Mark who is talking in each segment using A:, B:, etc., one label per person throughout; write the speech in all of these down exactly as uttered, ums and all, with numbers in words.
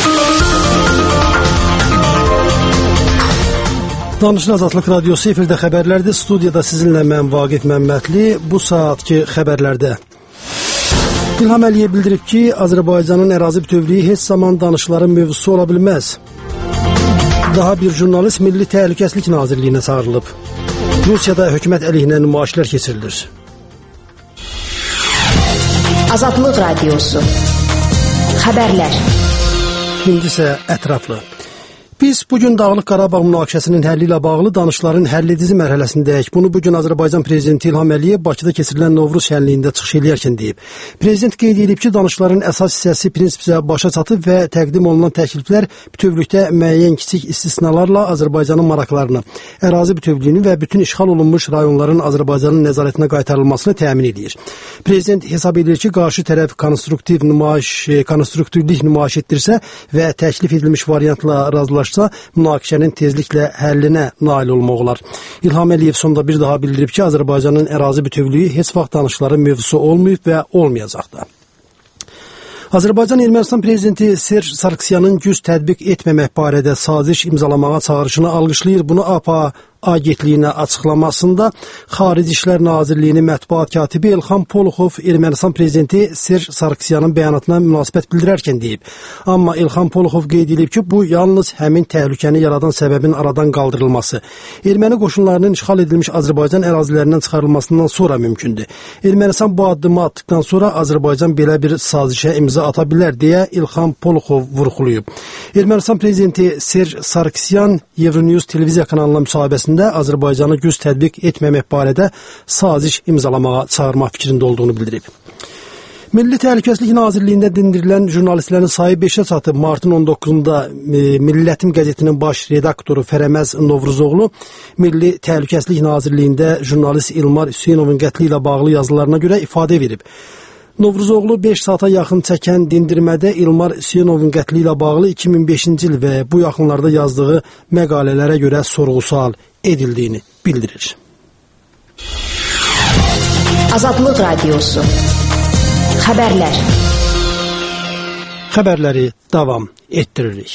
A: Danışın Azadlıq Radiosu efirdə xəbərlərdir. Studiyada sizinlə mən Vaqif Məmmədli. Bu saatki xəbərlərdə İlham Əliyev bildirib ki, Azərbaycanın ərazi bütövlüyü heç zaman danışıqların mövzusu ola bilməz. Daha bir jurnalist Milli Təhlükəsizlik Nazirliyinə çağırılıb. Rusiyada hökumət əleyhinə nümayişlər keçirilir.
B: Azadlıq Radiosu xəbərlər.
A: İndi isə ətraflı. Biz bugün Dağlıq Qarabağ münaqişəsinin həlli ilə bağlı danışıqların həlledici mərhələsindəyik. Bunu bugün Azərbaycan Prezidenti İlham Əliyev Bakıda keçirilən Novruz şənliyində çıxış edərkən deyib. Prezident qeyd edib ki, danışıqların əsas hissəsi prinsipcə başa çatıb və təqdim olunan təkliflər bütövlükdə müəyyən kiçik istisnalarla Azərbaycanın maraqlarını, ərazi bütövlüyünü və bütün işğal olunmuş rayonların Azərbaycanın nəzarətinə qaytarılmasını təmin edir. Prezident hesab edir ki, qarşı tərəf konstruktiv nümayiş, konstruktivlik nümayiş etdirsə və təklif edilmiş variantla razılaşsa, münaqişənin tezliklə həllinə nail olmaq olar. İlham Əliyev sonda bir daha bildirib ki, Azərbaycanın ərazi bütövlüyü heç vaxt danışıqların mövzusu olmayıb və olmayacaq da. Azərbaycan Ermənistan Prezidenti Serj Sarkisyanın güc tətbiq etməmək barədə saziş imzalamağa çağırışını alqışlayır. Bunu A P A agentliyinə açıqlamasında Xarici İşlər Nazirliyinin mətbuat katibi İlham Poluxov Ermənistan Prezidenti Serj Sarkisyanın bəyanatına münasibət bildirərkən deyib. Amma İlham Poluxov qeyd edib ki, bu yalnız həmin təhlükəni yaradan səbəbin aradan qaldırılması, erməni qoşunlarının işğal edilmiş Azərbaycan ərazilərindən çıxarılmasından sonra mümkündür. Ermənistan bu addımı atdıqdan sonra Azərbaycan belə bir sazişə imza ata bilər deyə İlham Poluxov vurğulayıb. Ermənistan Prezidenti Serj Sarkisyan Euronews televiziya kanalına müsahibəsində Azərbaycanı güc tətbiq etməmək barədə saziş imzalamağa çağırmaq fikrində olduğunu bildirib. Milli Təhlükəsizlik Nazirliyində dindirilən jurnalistlərin sayı beşə çatıb. Martın on doqquzunda e, Millətim qəzetinin baş redaktoru Fərəməz Novruzoğlu Milli Təhlükəsizlik Nazirliyində jurnalist İlmar Hüseynovun qətli ilə bağlı yazılarına görə ifadə verib. Novruzoğlu beş saata yaxın çəkən dindirmədə İlmar Hüseynovun qətli ilə bağlı iki min beşinci il və bu yaxınlarda yazdığı məqalələrə görə sorğu-sual edildiyini bildirir.
B: Azadlıq Radiosu xəbərlər.
A: Xəbərləri davam etdiririk.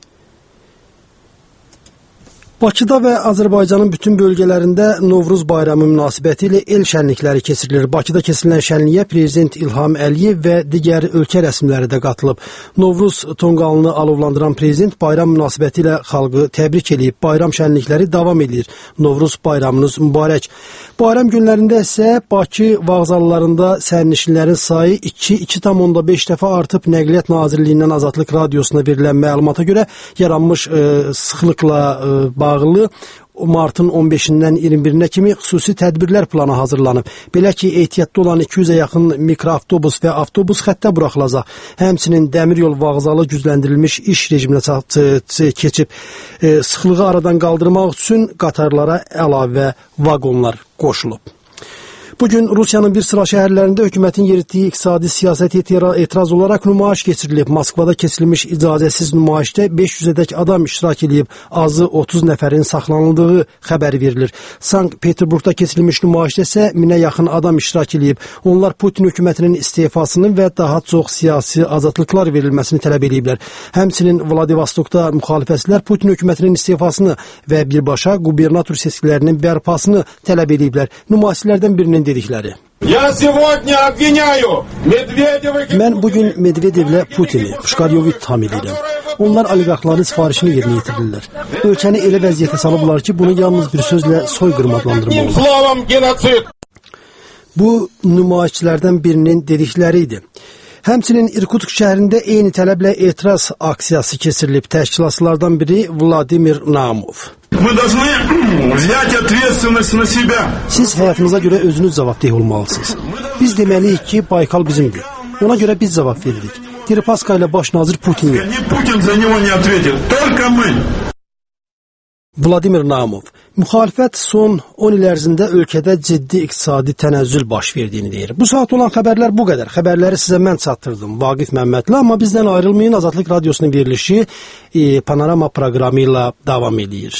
A: Bakıda və Azərbaycanın bütün bölgələrində Novruz bayramı münasibəti ilə el şənlikləri keçirilir. Bakıda keçirilən şənliyə Prezident İlham Əliyev və digər ölkə rəsmiləri də qatılıb. Novruz tonqalını alovlandıran Prezident bayram münasibəti ilə xalqı təbrik edib. Bayram şənlikləri davam edir. Novruz bayramınız mübarək. Bayram günlərində isə Bakı vağzallarında sərnişinlərin sayı iki tam beş dəfə artıb. Nəqliyyat Nazirliyindən Azadlıq Radiosuna verilən məlumata görə yaranmış e, sıxlıqla e, bağlı martın on beşindən iyirmi birinə kimi xüsusi tədbirlər planı hazırlanıb. Belə ki, ehtiyatda olan iki yüzə yaxın mikroavtobus və avtobus xəttə buraxılacaq. Həmçinin dəmiryol vağzalı gücləndirilmiş iş rejiminə keçib. E, sıxlığı aradan qaldırmaq üçün qatarlara əlavə vaqonlar qoşulub. Bugün Rusiyanın bir sıra şəhərlərində hökumətin yeritdiyi iqtisadi siyasət etiraz olaraq nümayiş keçirilib. Moskvada keçirilmiş icazəsiz nümayişdə beş yüzədək adam iştirak edib, azı otuz nəfərin saxlanıldığı xəbəri verilir. Sankt-Peterburqda keçirilmiş nümayişdə isə minə yaxın adam iştirak edib. Onlar Putin hökumətinin istefasını və daha çox siyasi azadlıqlar verilməsini tələb ediblər. Həmçinin Vladivostokda müxalifətçilər Putin hökumətinin istefasını və birbaşa qubernator seçkilərinin bərpasını tələb ediblər. Nümayişçilərdən birinin dedikləri. Mən bugün Medvedevlə Putini, Puşkaryovu ittiham edirəm. Onlar oliqarxların sifarişini yerinə yetirirlər. Ölkəni elə vəziyyətə salıblar ki, bunu yalnız bir sözlə soyqırım adlandırmaq olar. Bu nümayişçilərdən birinin dedikləri idi. Həmçinin İrkutsk şəhərində eyni tələblə etiraz aksiyası keçirilib. Təşkilatçılardan biri Vladimir Naumov. Siz həyatınıza görə özünüz cavabdeh olmalısınız. Biz deməliyik ki, Baykal bizimdir. Ona görə biz cavab veririk. Deripaska ilə baş nazir Putin yox. Vladimir Naumov. Müxalifət son on il ərzində ölkədə ciddi iqtisadi tənəzzül baş verdiyini deyir. Bu saat olan xəbərlər bu qədər. Xəbərləri sizə mən çatdırdım, Vaqif Məmmədli. Amma bizdən ayrılmayın, Azadlıq Radiosunun verilişi e, Panorama proqramı ilə davam edir.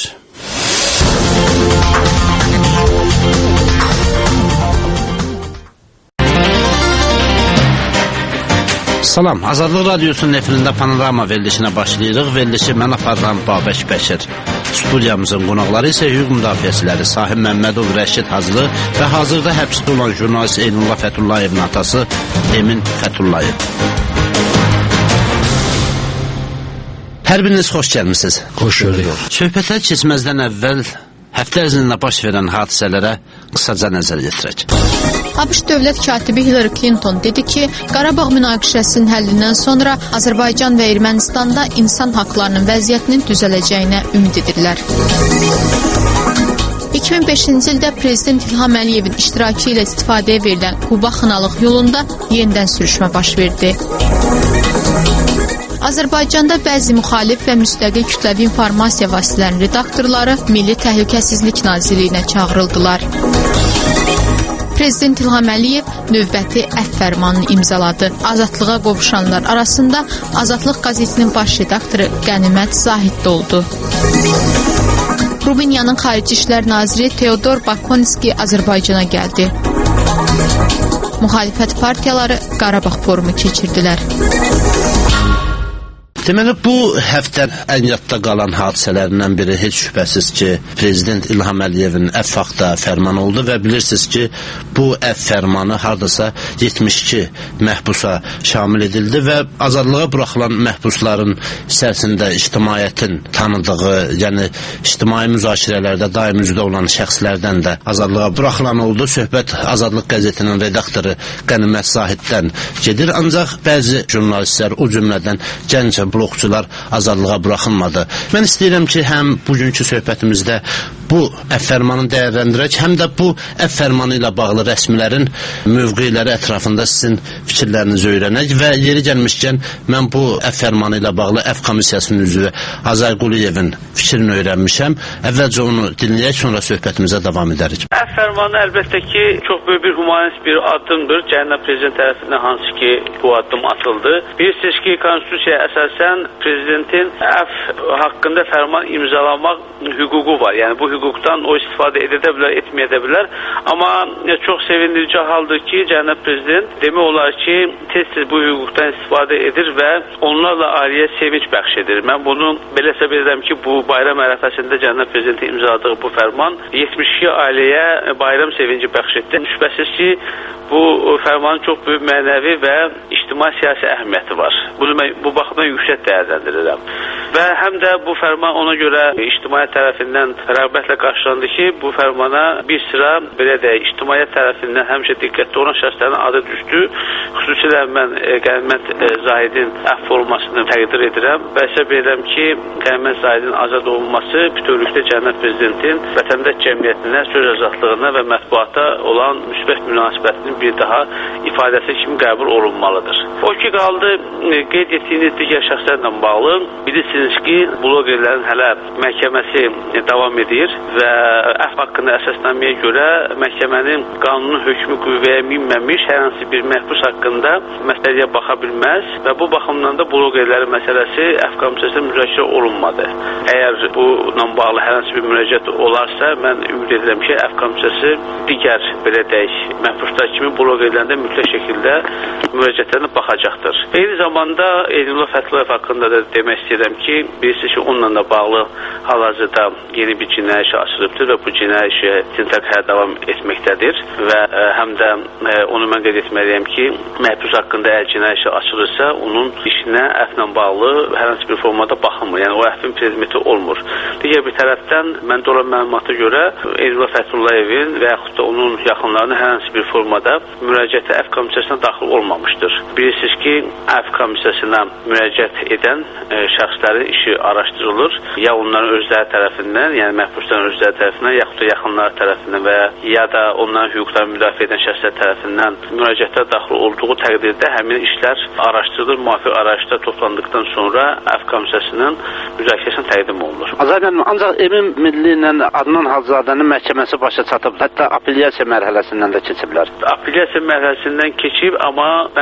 C: Salam, Azadlıq Radiosunun efirində Panorama verilişinə başlayırıq. Verilişi mən aparıram Babək Bəşir. Studiyamızın qonaqları isə hüquq müdafiəçiləri Sahib Məmmədov, Rəşid Haclı və hazırda həbsdə olan jurnalist Eynullah Fətullayevin atası Emin Fətullayev. Hər biriniz xoş gəlmisiniz.
A: Xoş gördük.
C: Söhbətlər keçməzdən əvvəl həftə ərzində baş verən hadisələrə qısaca nəzər yetirək.
D: ABŞ dövlət katibi Hillary Clinton dedi ki, Qarabağ münaqişəsinin həllindən sonra Azərbaycan və Ermənistanda insan haqlarının vəziyyətinin düzələcəyinə ümid edirlər. iki min beşinci ildə Prezident İlham Əliyevin iştirakı ilə istifadəyə verilən Quba-Xınalıq yolunda yenidən sürüşmə baş verdi. Azərbaycanda bəzi müxalif və müstəqil kütləvi informasiya vasitələrinin redaktorları Milli Təhlükəsizlik Nazirliyinə çağırıldılar. Prezident İlham Əliyev növbəti əfv fərmanını imzaladı. Azadlığa qovuşanlar arasında Azadlıq qəzetinin baş redaktoru Qənimət Zahid də oldu. Rumıniyanın Xarici İşlər Naziri Teodor Bakonski Azərbaycana gəldi. Müxalifət partiyaları Qarabağ forumu keçirdilər.
C: Deməli, bu həftə ən yadda qalan hadisələrindən biri heç şübhəsiz ki, Prezident İlham Əliyevin əfv haqqında fərmanı oldu və bilirsiniz ki, bu əfv fərmanı hardasa yetmiş iki məhbusa şamil edildi və azadlığa buraxılan məhbusların içərisində ictimaiyyətin tanıdığı, yəni ictimai müzakirələrdə daim üzdə olan şəxslərdən də azadlığa buraxılan oldu. Söhbət Azadlıq qəzetinin redaktoru Qənimət Zahiddən gedir, ancaq bəzi jurnalistlər, o cümlədən gənc blokçular azadlığa buraxılmadı. Mən istəyirəm ki, həm bugünkü söhbətimizdə bu əfv fərmanını dəyərləndirək, həm də bu əfv fərmanı ilə bağlı rəsmilərin mövqeləri ətrafında sizin fikirlərinizi öyrənək və yeri gəlmişkən mən bu əfv fərmanı ilə bağlı əfv komissiyasının üzvü Azər Quliyevin fikrini öyrənmişəm. Əvvəlcə onu dinləyək, sonra söhbətimizə davam edərik.
E: Əfv fərmanı əlbəttə ki, çox böyük bir humanist bir addımdır. Cənab Prezident tərəfindən hansı ki, bu addım atıldı. Bilirsiniz ki, konstitusiyaya əsasən Prezidentin əfv haqqında fərman imzalamaq hüququ var. Yəni bu hüquqdan o istifadə edə bilər, etməyə də bilər. Amma çox sevindirici haldır ki, Cənab Prezident demək olar ki, tez-tez bu hüquqdan istifadə edir və onlarla ailəyə sevinç bəxş edir. Mən bunu belə səbəb edirəm ki, bu bayram ərəfəsində Cənab Prezidentin imzaladığı bu fərman yetmiş iki ailəyə bayram sevinci bəxş etdi. Şübhəsiz ki, bu fərmanın çox böyük mənəvi və ictimai siyasi əhəmiyyəti var. Bunu mən bu baxımdan yüksək dəyərləndirirəm. Və həm də bu fərman ona görə ictimaiyyət tərəfindən rəğbətlə qarşılandı ki, bu fərmana bir sıra, belə deyək, ictimaiyyət tərəfindən həmişə diqqətli olan şəxslərin adı düşdü. Xüsusilə mən Qənimət Zahidin əfv olmasını təqdir edirəm və hesab edirəm ki, Qənimət Zahidin azad olunması bütövlükdə Cənab Prezidentin vətəndaş cəmiyyətinə, söz azadlığına və mətbuata olan müsbət münasibətinin bir daha ifadəsi kimi qəbul olunmalıdır. O ki, qaldı qeyd etdiyiniz digər şəxslərlə bağlı. Bilirsiniz ki, blogerlərin hələ məhkəməsi davam edir və əfv haqqında əsasnaməyə görə məhkəmənin qanunun hökmü qüvvəyə minməmiş hər hansı bir məhbus haqqında məsələyə baxa bilməz və bu baxımdan da blogerlərin məsələsi əfv komissiyasında müzakirə olunmadı. Əgər bununla bağlı hər hansı bir müraciət olarsa, mən ümid edirəm ki, əfv komissiyası digər, belə deyək, məhbuslar kimi blogerlərində mütləq şəkildə müraciətlərinə baxacaqdır. Eyni zamanda Eynullah Fətulayev haqqında da demək istəyirəm ki, bilirsiniz ki, onunla da bağlı hal-hazırda yeni bir cinayət işi açılıbdır və bu cinayət işi istintaq hələ davam etməkdədir və ə, həm də ə, onu mən qeyd etməliyəm ki, məhbus haqqında əgər cinayət işi açılırsa, onun işinə əfvlə bağlı hər hansı bir formada baxılmır. Yəni o əfvin predmeti olmur. Digər bir tərəfdən məndə olan məlumata görə Eynullah Fətullayevin və yaxud da onun yaxınlarının hər hansı bir formada müraciəti əfv komissiyasına daxil olmamışdır. Bilirsiniz ki, əfv komissiyasına müraciət edən e, şəxslərin işi araşdırılır. Ya onların özləri tərəfindən, yəni məhbusların özləri tərəfindən, yaxud da yaxınları tərəfindən və ya da onların hüquqlarını müdafiə edən şəxslər tərəfindən müraciətlər daxil olduğu təqdirdə həmin işlər araşdırılır. Müvafiq araşdırma toplandıqdan sonra əfv komissiyasının müzakirəsinə təqdim olunur.
C: Azərbaycan ancaq Emin Milli ilə Adnan Hacızadənin məhkəməsi başa çatıb, hətta apellyasiya mərhələsindən də keçiblər.
E: Apellyasiya mərhələsindən keçib, amma mən bildiyim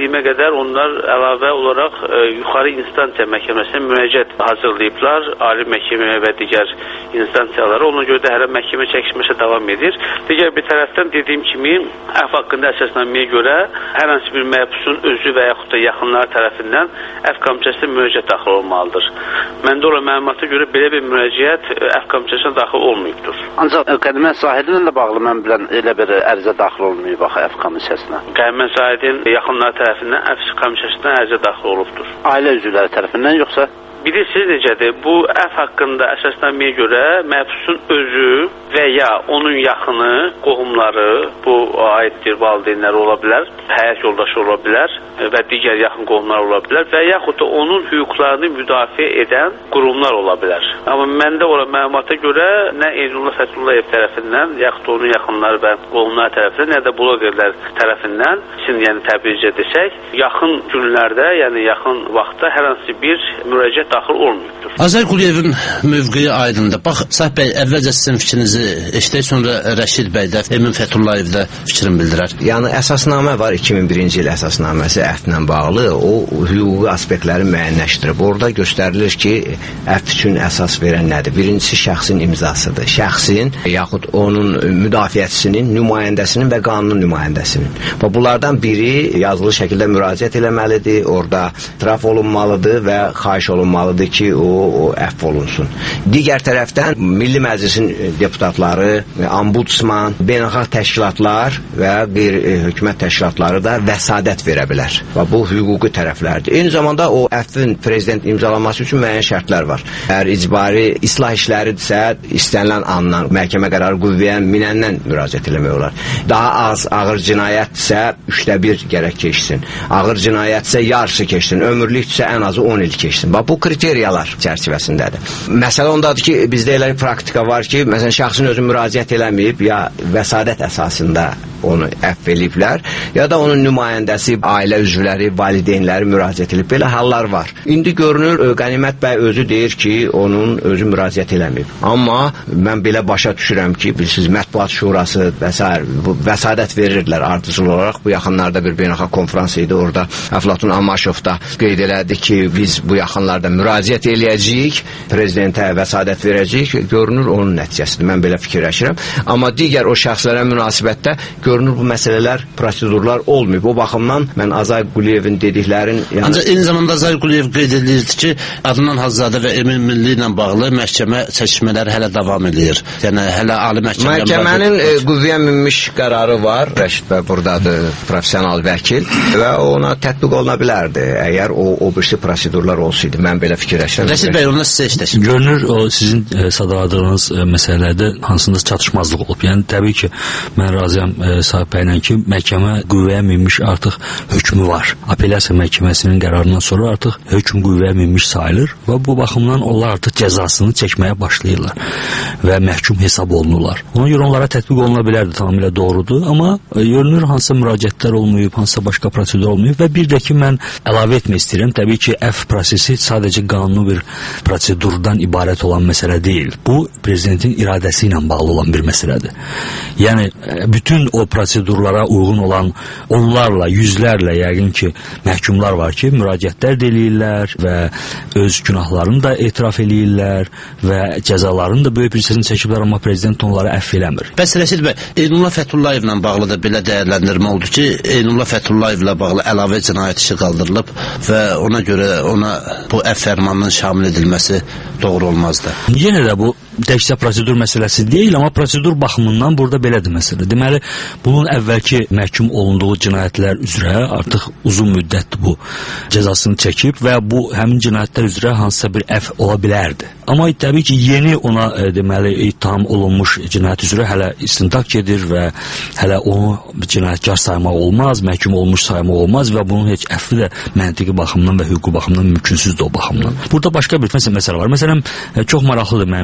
E: bildiyimə qədər onlar əlavə olaraq e, yuxarı instansiya məhkəməsinə müraciət hazırlayıblar, ali məhkəməyə və digər instansiyalara. Ona görə də hələ məhkəmə çəkişməsi davam edir. Digər bir tərəfdən dediyim kimi, əfv haqqında əsasnaməyə görə hər hansı bir məhbusun özü və yaxud da yaxınları tərəfindən əfv komissiyasına müraciət daxil olmalıdır. Məndə olan məlumata görə belə bir müraciət əfv komissiyasına daxil olmayıbdır.
C: Ancaq qədimə Sahidinlə də bağlı mən bilən elə bir ərizə daxil olmayıb axı əfv komissiyasına.
E: Qədimə Sahidin yaxınları tərəfindən əfv komissiyasına ərizə daxil olubdur.
C: Ailə üzvləri tərəfindən yoxsa?
E: Bilirsiniz necədir? Bu əfv haqqında əsasnaməyə görə məhbusun özü və ya onun yaxını, qohumları, bu aiddir, valideynləri ola bilər, həyat yoldaşı ola bilər və digər yaxın qohumlar ola bilər və yaxud da onun hüquqlarını müdafiə edən qurumlar ola bilər. Amma məndə olan məlumata görə nə Eynullah Fəthullayev tərəfindən, yaxud da onun yaxınları və qohumlar tərəfindən, nə də blogerlər tərəfindən, sizin yəni təbrizcə desək, yaxın günlərdə, yəni yaxın vaxtda hər hansı bir müraciət daxil olmayıbdır.
C: Azər Quliyevin mövqeyi aydındır. Bax, Sahib bəy, əvvəlcə sizin fikrinizi eşitək, sonra Rəşid bəy də, Emin Fəthullayev də fikrini bildirər.
F: Yəni, əsasnamə var, iki min birinci il əsasnaməsi əfvlə bağlı, o hüquqi aspektləri müəyyənləşdirib. Orada göstərilir ki, əfv üçün əsas verən nədir? Birincisi, şəxsin imzasıdır. Şəxsin, yaxud onun müdafiəçisinin, nümayəndəsinin və qanunun nümayəndəsinin. Və bunlardan biri yazılı şəkildə müraciət eləməlidir, orada itiraf olunmalıdır və xahiş olunmalıdır ki, o, o əfv olunsun. Digər tərəfdən, Milli Məclisin deputatları, ombudsman, beynəlxalq təşkilatlar və qeyri-hökumət təşkilatları da vəsadət verə bilər. Və bu hüquqi tərəflərdir. Eyni zamanda o əfvin prezident imzalaması üçün müəyyən şərtlər var. Əgər icbari islah işləridirsə, istənilən andan məhkəmə qərarı qüvvəyə minəndən müraciət eləmək olar. Daha az ağır cinayətdirsə, üçdə bir gərək keçsin. Ağır cinayətsə yarısı keçsin. Ömürlüksə ən azı on il keçsin. Və bu kriteriyalar çərçivəsindədir. Məsələ ondadır ki, bizdə elə bir praktika var ki, məsələn, şəxsin özü müraciət eləməyib, ya vəsadət əsasında onu əfv eləyiblər, ya da onun nümayəndəsi, ailə üzvləri, valideynləri müraciət edib. Belə hallar var. İndi görünür, Qənimət bəy özü deyir ki, onun özü müraciət eləməyib. Amma mən belə başa düşürəm ki, bilirsiniz, Mətbuat Şurası və s. vəsadət verirdilər ardıcıl olaraq. Bu yaxınlarda bir beynəlxalq konferans idi. Orada Əflatun Amaşov da qeyd elədi ki, biz bu yaxınlarda müraciət eləyəcəyik, prezidentə vəsadət verəcəyik. Görünür, onun nəticəsidir. Mən belə fikirləşirəm. Amma digər o şəxslərə münasibətdə görünür bu məsələlər, prosedurlar olmayıb. O baxımdan mən Azər Quliyevin dediklərin... Yəni...
C: Ancaq eyni zamanda Azər Quliyev qeyd edirdi ki, Adnan Hacızadə və Emin Milli ilə bağlı məhkəmə çəkişmələri hələ davam edir. Yəni, hələ ali məhkəmə...
F: Məhkəmənin e, qüvvəyə minmiş qərarı var. Rəşid bəy buradadır, profesional vəkil və ona tətbiq oluna bilərdi, əgər o, o birisi prosedurlar olsaydı. Mən belə fikirləşirəm.
C: Rəşid bəy, ona sizə işləşim.
G: Görünür, o sizin e, sadaladığınız e, məsələlərdə hansında çatışmazlıq olub. Yəni, təbii ki, mən razıyam e, Sahib bəylə ki, məhkəmə qüvvəyə minmiş artıq hökmü var. Apellyasiya məhkəməsinin qərarından sonra artıq hökm qüvvəyə minmiş sayılır və bu baxımdan onlar artıq cəzasını çəkməyə başlayırlar və məhkum hesab olunurlar. Ona görə onlara tətbiq oluna bilərdi, tamamilə doğrudur, amma e, görünür hansısa müraciətlər olmayıb, hansısa başqa prosedur olmayıb və bir də ki, mən əlavə etmək istəyirəm, təbii ki, əfv prosesi sadəcə qanuni bir prosedurdan ibarət olan məsələ deyil. Bu, prezidentin iradəsi ilə bağlı olan bir məsələdir. Yəni, bütün o prosedurlara uyğun olan onlarla, yüzlərlə yəqin ki, məhkumlar var ki, müraciətlər eləyirlər və öz günahlarını da etiraf eləyirlər və cəzalarını da böyük bir hissəsini çəkiblər, amma prezident onları əfv eləmir.
C: Bəs Rəşid bəy, Eynullah Fətullayevlə bağlı da belə dəyərləndirmə oldu ki, Eynullah Fətullayevlə bağlı əlavə cinayət işi qaldırılıb və ona görə ona bu əfv fərmanının şamil edilməsi doğru olmazdı.
G: Yenə də bu təkcə prosedur məsələsi deyil, amma prosedur baxımından burada belədir məsələ. Deməli, bunun əvvəlki məhkum olunduğu cinayətlər üzrə artıq uzun müddət bu cəzasını çəkib və bu həmin cinayətlər üzrə hansısa bir əfv ola bilərdi. Amma təbii ki, yeni ona e, deməli, ittiham olunmuş cinayət üzrə hələ istintaq gedir və hələ onu cinayətkar saymaq olmaz, məhkum olmuş saymaq olmaz və bunun heç əfvi də məntiqi baxımdan və hüquqi baxımdan mümkünsüzdür o baxımdan. Burada başqa bir məsələ var. Məsələn, e, çox maraqlıdır mənim üçün ki,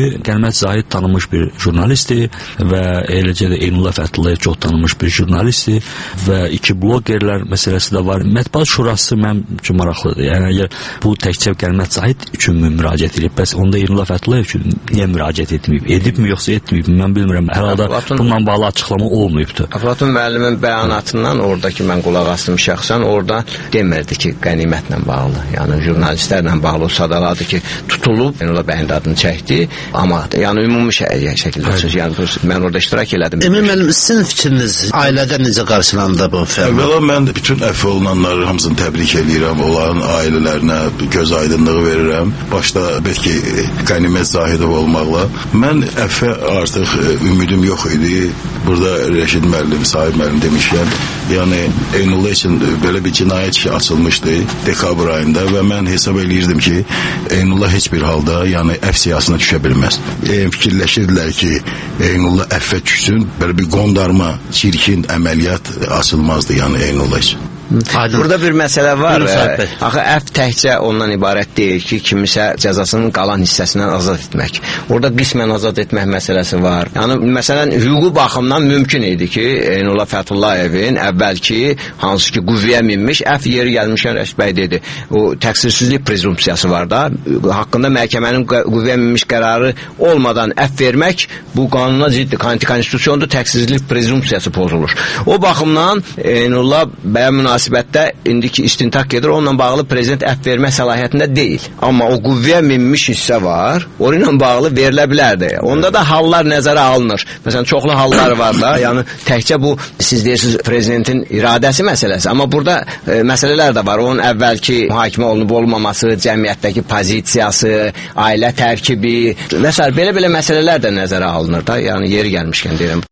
G: Qənimət Zahid tanınmış bir jurnalistdir və eləcə də Eynullah Fəthullayev çox tanınmış bir jurnalistdir və iki blogerlər məsələsi də var. Mətbuat Şurası mənim üçün maraqlıdır. Yəni əgər bu təkcə Qənimət Zahid üçün müraciət edib, bəs onda Eynullah Fəthullayev üçün niyə müraciət etməyib? Edibmi yoxsa etməyib? Mən bilmirəm. Hər halda bununla bağlı açıqlama olmayıbdır.
F: Aflatun müəllimin bəyanatından oradakı mən qulaq asdım şəxsən, orada demirdi ki, qənimətlə bağlı, yəni jurnalistlərlə bağlı sadaladı ki, tutulub, yəni ola bəyin adını çəkdi, amma yəni ümumi şəkildə söz, yəni mən orada iştirak elədim.
C: Emin müəllim, sizin fikriniz ailədə necə qarşılandı bu fərman?
H: Əvvəla mən bütün əfv olunanları hamısını təbrik edirəm, onların ailələrinə göz aydınlığı verirəm. Başda bəlkə Qənimət Zahidov olmaqla. Mən əfvə artıq ümidim yox idi. Burada Rəşid müəllim, Sahib müəllim demişkən, yəni Eynullah üçün belə bir cinayət işi açılmışdı dekabr ayında və mən hesab eləyirdim ki, Eynullah heç bir halda yəni əfv siyasına düşə bilməz. E, fikirləşirdilər ki, Eynullah əfvə düşsün, belə bir qondarma, çirkin əməliyyat açılmazdı yəni Eynullah üçün.
F: Aydın. Burada bir məsələ var. E, axı əfv təkcə ondan ibarət deyil ki, kimisə cəzasının qalan hissəsindən azad etmək. Orada qismən azad etmək məsələsi var. Yəni məsələn hüquqi baxımdan mümkün idi ki, Eynullah Fətullayevin əvvəlki hansı ki qüvvəyə minmiş, əfv yeri gəlmişkən Rəşid bəy dedi. O təqsirsizlik prezumpsiyası var da, haqqında məhkəmənin qüvvəyə minmiş qərarı olmadan əfv vermək bu qanuna ziddir. Antikonstitusiyonda təqsirsizlik prezumpsiyası pozulur. O baxımdan Eynullah bəyə münasibətdə indiki istintaq gedir, onunla bağlı prezident əfv vermək səlahiyyətində deyil. Amma o qüvvəyə minmiş hissə var, onunla bağlı verilə bilərdi. Onda da hallar nəzərə alınır. Məsələn, çoxlu hallar var da, yəni təkcə bu, siz deyirsiniz, prezidentin iradəsi məsələsi. Amma burada e, məsələlər də var. Onun əvvəlki mühakimə olunub olmaması, cəmiyyətdəki pozisiyası, ailə tərkibi və s. belə-belə məsələlər də nəzərə alınır da. Yəni yeri gəlmişkən deyirəm.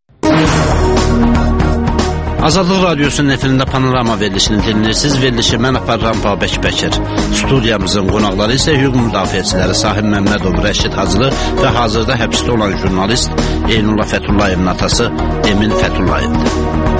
C: Azadlıq Radiosunun efirində panorama verilişini dinləyirsiniz. Verilişi mən aparıram Babək Bəkir. Studiyamızın qonaqları isə hüquq müdafiəçiləri Sahib Məmmədov, Rəşid Hacılı və hazırda həbsdə olan jurnalist Eynullah Fətullayevin atası Emin Fətullayevdir.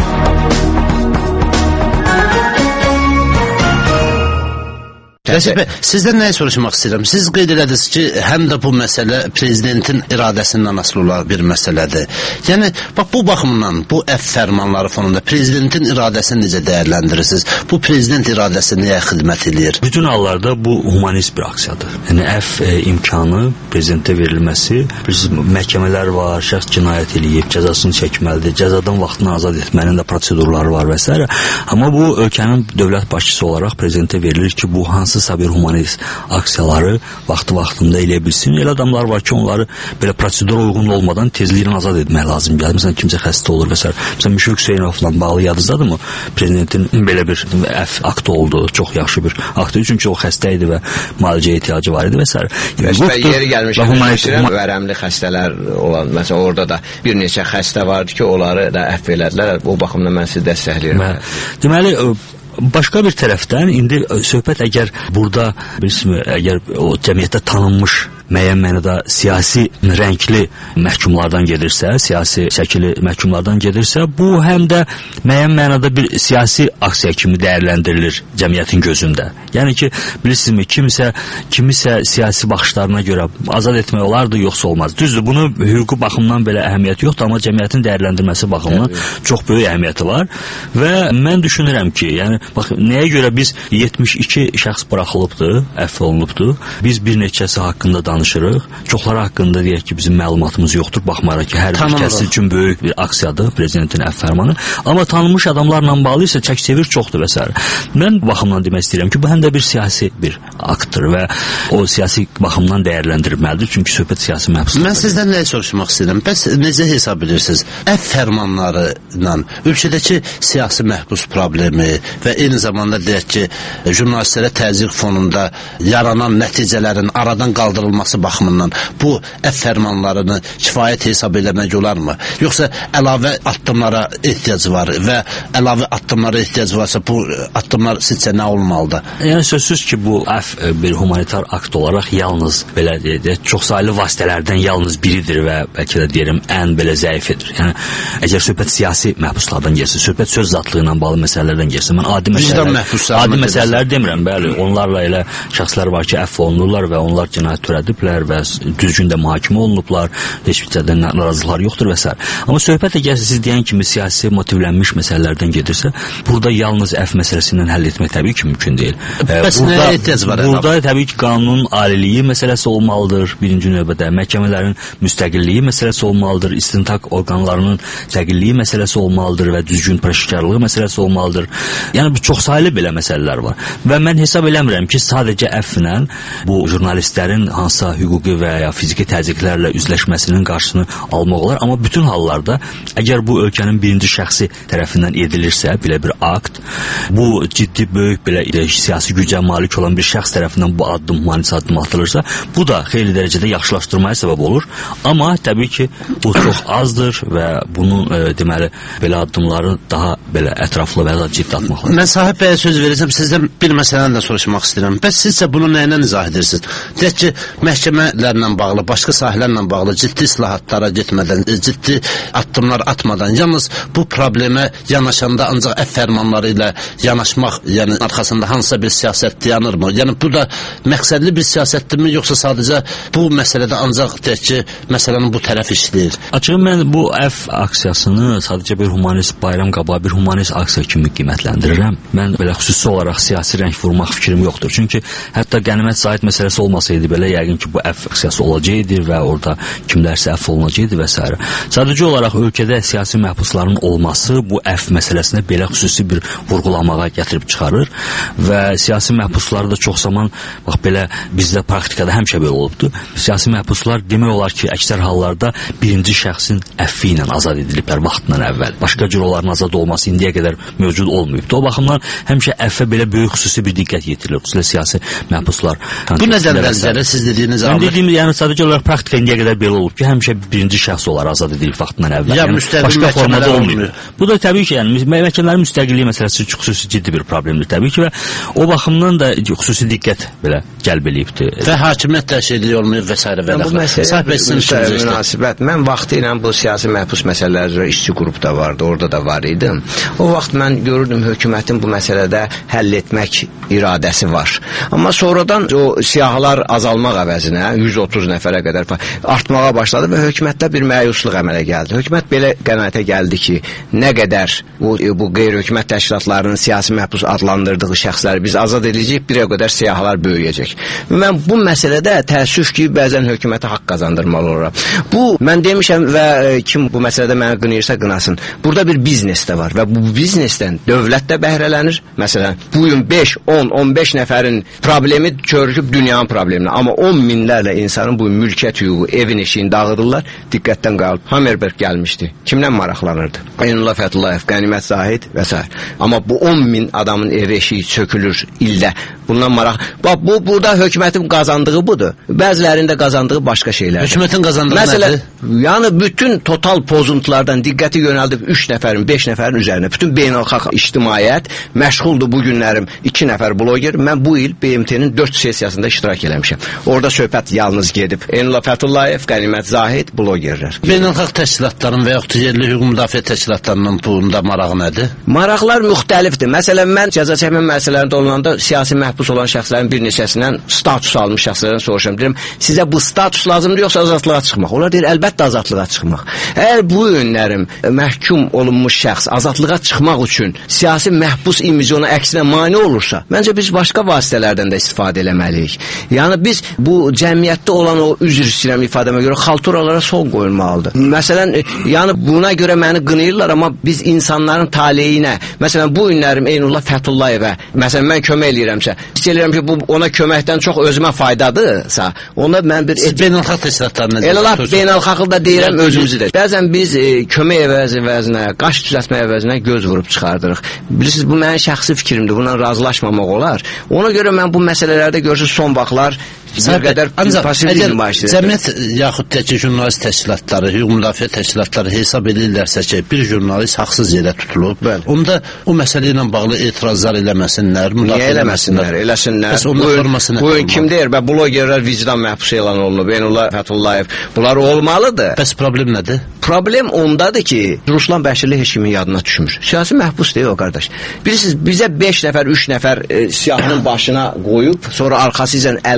C: Rəşid bəy, sizdən nəyi soruşmaq istəyirəm? Siz qeyd elədiniz ki, həm də bu məsələ prezidentin iradəsindən asılı olan bir məsələdir. Yəni, bax, bu baxımdan, bu əfv fərmanları fonunda prezidentin iradəsini necə dəyərləndirirsiniz? Bu prezident iradəsi nəyə xidmət edir?
G: Bütün hallarda bu humanist bir aksiyadır. Yəni, əfv e, imkanı prezidentə verilməsi, məhkəmələr var, şəxs cinayət eləyib, cəzasını çəkməlidir, cəzadan vaxtını azad etmənin də prosedurları var və s. Amma bu, ölkənin dövlət başçısı olaraq prezidentə verilir ki, bu hansı bir humanist aksiyaları vaxtı-vaxtında eləyə bilsin. Elə adamlar var ki, onları belə prosedura uyğun olmadan tezliklə azad etmək lazım gəlir. Məsələn, kimsə xəstə olur və s. Məsələn, Müşfiq Hüseynovla bağlı yadınızdadır mı? Prezidentin belə bir əfv aktı oldu. Çox yaxşı bir aktı. Çünki o xəstə idi və müalicəyə ehtiyacı var idi və s.
F: Və yeri gəlmişkən vərəmli xəstələr olan, məsələn, orada da bir neçə xəstə vardı ki, onları da əfv elədilər. O baxımdan mən sizi dəstəkləyirəm.
G: Deməli, başqa bir tərəfdən indi söhbət əgər burada bilirsiniz, əgər o cəmiyyətdə tanınmış müəyyən mənada siyasi rəngli məhkumlardan gedirsə, siyasi şəkili məhkumlardan gedirsə, bu həm də müəyyən mənada bir siyasi aksiya kimi dəyərləndirilir cəmiyyətin gözündə. Yəni ki, bilirsinizmi, kimisə, kimisə siyasi baxışlarına görə azad etmək olardı, yoxsa olmaz. Düzdür, bunu hüquqi baxımdan belə əhəmiyyəti yoxdur, amma cəmiyyətin dəyərləndirməsi baxımından evet. Çox böyük əhəmiyyəti var və mən düşünürəm ki, yəni, bax, nəyə görə biz yetmiş iki şəxs buraxılıbdır, əfv olunubdur, biz bir neçəsi haqqında danışırıq. Çoxları haqqında deyək ki, bizim məlumatımız yoxdur. Baxmayaraq ki, hər bir kəs üçün böyük bir aksiyadır prezidentin əfv fərmanı. Amma tanınmış adamlarla bağlı isə çək-çevir çoxdur və s. Mən baxımdan demək istəyirəm ki, bu həm də bir siyasi bir aktdır və o siyasi baxımdan dəyərləndirilməlidir. Çünki söhbət siyasi məhbuslardır.
C: Mən sizdən nəyə soruşmaq istəyirəm? Bəs necə hesab edirsiniz? Əfv fərmanları ilə ölkədəki siyasi məhbus problemi və eyni zamanda deyək ki, jurnalistlərə təzyiq fonunda yaranan nəticələrin aradan qaldırılması baxımından bu əfv fərmanlarını kifayət hesab eləmək olarmı? Yoxsa əlavə addımlara ehtiyac var və əlavə addımlara ehtiyac varsa bu addımlar sizcə nə olmalıdır?
G: Yəni sözsüz ki, bu əfv bir humanitar akt olaraq yalnız belə deyək, çoxsaylı vasitələrdən yalnız biridir və bəlkə də deyirəm ən belə zəifidir. Yəni əgər söhbət siyasi məhbuslardan gəlsə, söhbət söz zatlıq ilə bağlı məsələlərdən gəlsə, mən adi məsələlər, adi məsələlər demirəm, bəli, onlarla elə şəxslər var ki, əfv olunurlar və onlar cinayət törədib. ediblər və düzgün də mühakimə olunublar, heç bir cəhətdən narazılıqlar yoxdur və s. Amma söhbət əgər siz deyən kimi siyasi motivlənmiş məsələlərdən gedirsə, burada yalnız əf məsələsindən həll etmək təbii ki, mümkün deyil.
C: Bəs nəyə ehtiyac var?
G: Burada təbii ki, qanunun aliliyi məsələsi olmalıdır, birinci növbədə məhkəmələrin müstəqilliyi məsələsi olmalıdır, istintaq orqanlarının müstəqilliyi məsələsi olmalıdır və düzgün peşəkarlığı məsələsi olmalıdır. Yəni, çox sayılı belə məsələlər var. Və mən hesab eləmirəm ki, sadəcə əflə bu jurnalistlərin hansısa hüquqi və ya fiziki təzyiqlərlə üzləşməsinin qarşısını almaq olar. Amma bütün hallarda, əgər bu ölkənin birinci şəxsi tərəfindən edilirsə, belə bir akt, bu ciddi, böyük belə siyasi gücə malik olan bir şəxs tərəfindən bu addım, humanist addım atılırsa, bu da xeyli dərəcədə yaxşılaşdırmaya səbəb olur. Amma təbii ki, bu çox azdır və bunun e, deməli, belə addımları daha belə ətraflı və daha ciddi atmaq lazım.
C: Mən Sahib bəyə söz verəcəm, sizdən bir məsələni də soruşmaq istəyirəm. Bəs sizcə bunu nəylə izah edirsiniz? Deyək ki, məhkəmələrlə bağlı, başqa sahələrlə bağlı ciddi islahatlara getmədən, ciddi addımlar atmadan, yalnız bu problemə yanaşanda ancaq əf fərmanları ilə yanaşmaq, yəni arxasında hansısa bir siyasət dayanırmı? Yəni bu da məqsədli bir siyasətdirmi, yoxsa sadəcə bu məsələdə ancaq deyək ki, məsələnin bu tərəfi işləyir?
G: Açığı mən bu əf aksiyasını sadəcə bir humanist bayram qabağı bir humanist aksiya kimi qiymətləndirirəm. Mən belə xüsusi olaraq siyasi rəng vurmaq fikrim yoxdur. Çünki hətta qənimət zahid məsələsi olmasaydı belə yəqin ki, bu əf aksiyası olacaqdı və orada kimlərsə əf olunacaqdı və s. Sadəcə olaraq ölkədə siyasi məhbusların olması bu əf məsələsinə belə xüsusi bir vurğulamağa gətirib çıxarır və siyasi məhbusları da çox zaman, bax belə bizdə praktikada həmişə belə olubdur. Siyasi məhbuslar demək olar ki, əksər hallarda birinci şəxsin əffi ilə azad ediliblər vaxtından əvvəl. Başqa cür onların azad olması indiyə qədər mövcud olmayıbdır. O baxımdan həmişə əffə belə böyük xüsusi bir diqqət yetirilir. Xüsusilə siyasi məhbuslar.
C: Bu nədən vəzirə siz dediyiniz
G: amil? Mən dediyim, yəni sadəcə olaraq praktika indiyə qədər belə olub ki, həmişə birinci şəxs olar azad edilib vaxtından əvvəl.
C: Ya,
G: yəni, başqa formada olmuyor. Bu da təbii ki, yəni məhkəmələrin müstəqilliyi məsələsi xüsusi ciddi bir problemdir təbii ki və o baxımdan da xüsusi diqqət belə cəlb eləyibdir.
C: Və hakimiyyət dəyişikliyi olmayıb və s. və
F: s. münasibət. Mən vaxtı ilə bu siyasi məhbus məsələləri üzrə işçi qrup da vardı, orada da var idim. O vaxt mən görürdüm hökumətin bu məsələdə həll etmək iradəsi var. Amma sonradan o siyahılar azalmaq əvəzinə yüz otuz nəfərə qədər artmağa başladı və hökumətdə bir məyusluq əmələ gəldi. Hökumət belə qənaətə gəldi ki, nə qədər bu, bu qeyri-hökumət təşkilatlarının siyasi məhbus adlandırdığı şəxsləri biz azad edəcəyik, bir o qədər siyahılar böyüyəcək. Mən bu məsələdə təəssüf ki, bəzən hökumətə haqq qazandırmalı oluram. Bu, mən demişəm və e, kim bu məsələdə məni qınayırsa qınasın. Burada bir biznes də var və bu biznesdən dövlət də bəhrələnir. Məsələn, bu gün beş, on, on beş nəfərin problemi çörüküb dünyanın problemini. Amma on minlərlə insanın bu mülkiyyət hüququ, evin eşiğini dağıdırlar, diqqətdən qalıb. Hammerberg gəlmişdi. Kimdən maraqlanırdı? Eynullah Fəthullayev, Qənimət Zahid və s. Amma bu on min adamın evi eşiği çökülür ildə. Bundan maraq. Bax, bu, burada hökumətin qazandığı budur. Bəzilərində qazandığı başqa şeylər.
C: Hökumətin qazandığı
F: Məsələn, nədir? Yəni, bütün total pozuntulardan diqqəti yönəldib üç nəfərin, beş nəfərin üzərinə. Bütün beynəlxalq ictimaiyyət məşğuldur bu günlərim iki nəfər bloger. Mən bu il B M T-nin dörd sessiyasında iştirak eləmişəm. Orada söhbət yalnız gedib. Eynullah Fəthullayev, Qənimət Zahid, blogerlər.
C: Beynəlxalq təşkilatların və yaxud yerli hüquq müdafiə təşkilatlarının bunda marağı nədir?
F: Maraqlar müxtəlifdir. Məsələn, mən cəza çəkmə məsələlərində olanda siyasi məhbus olan şəxslərin bir neçəsindən status almış şəxslərdən soruşuram. Deyirəm, sizə bu status lazımdır, yoxsa azadlığa çıxmaq? Onlar deyir, əlbəttə azadlığa çıxmaq. Əgər bu günlərim məhkum olunmuş şəxs azadlığa çıxmaq üçün siyasi məhbus imicona əksinə mane olursa, məncə biz başqa vasitələrdən də istifadə eləməliyik. Yəni, biz bu cəmiyyətdə olan o üzr istəyirəm ifadəmə görə xalturalara son qoyulmalıdır. Məsələn, yəni buna görə məni qınayırlar, amma biz insanların taleyinə, məsələn, bu günlərim Eynullah Fətullayevə, məsələn, mən kömək eləyirəmsə, istəyirəm ki, bu ona köməkdən çox özümə faydadırsa, ona mən bir...
C: Siz beynəlxalq təşkilatlarına
F: deyirəm. Elə laf beynəlxalqda deyirəm özümüzü də. Bəzən biz e, kömək əvəzi əvəzinə, qaş düzəltmə əvəzinə göz vurub çıxardırıq. Bilirsiniz, bu mənim şəxsi fikrimdir, bundan razılaşmamaq olar. Ona görə mən bu məsələlərdə görürsünüz son vaxtlar bir qədər pasivlik nümayiş edir.
C: Cəmiyyət yaxud da ki, jurnalist təşkilatları, hüquq müdafiə təşkilatları hesab edirlərsə ki, bir jurnalist haqsız yerə tutulub, bəli. Onda o məsələ ilə bağlı etirazlar eləməsinlər, müdafiə eləməsinlər.
F: Eləsinlər. Bu gün kim deyir? Və blogerlər vicdan məhbusu elan olunub. Eynullah Fəthullayev. Bunlar olmalıdır.
C: Bəs problem nədir?
F: Problem ondadır ki, Ruslan Bəşirli heç kimin yadına düşmür. Siyasi məhbus deyil o qardaş. Bilirsiniz, bizə beş nəfər, üç nəfər e, siyahının başına qoyub, sonra arxası ilə əlli adamı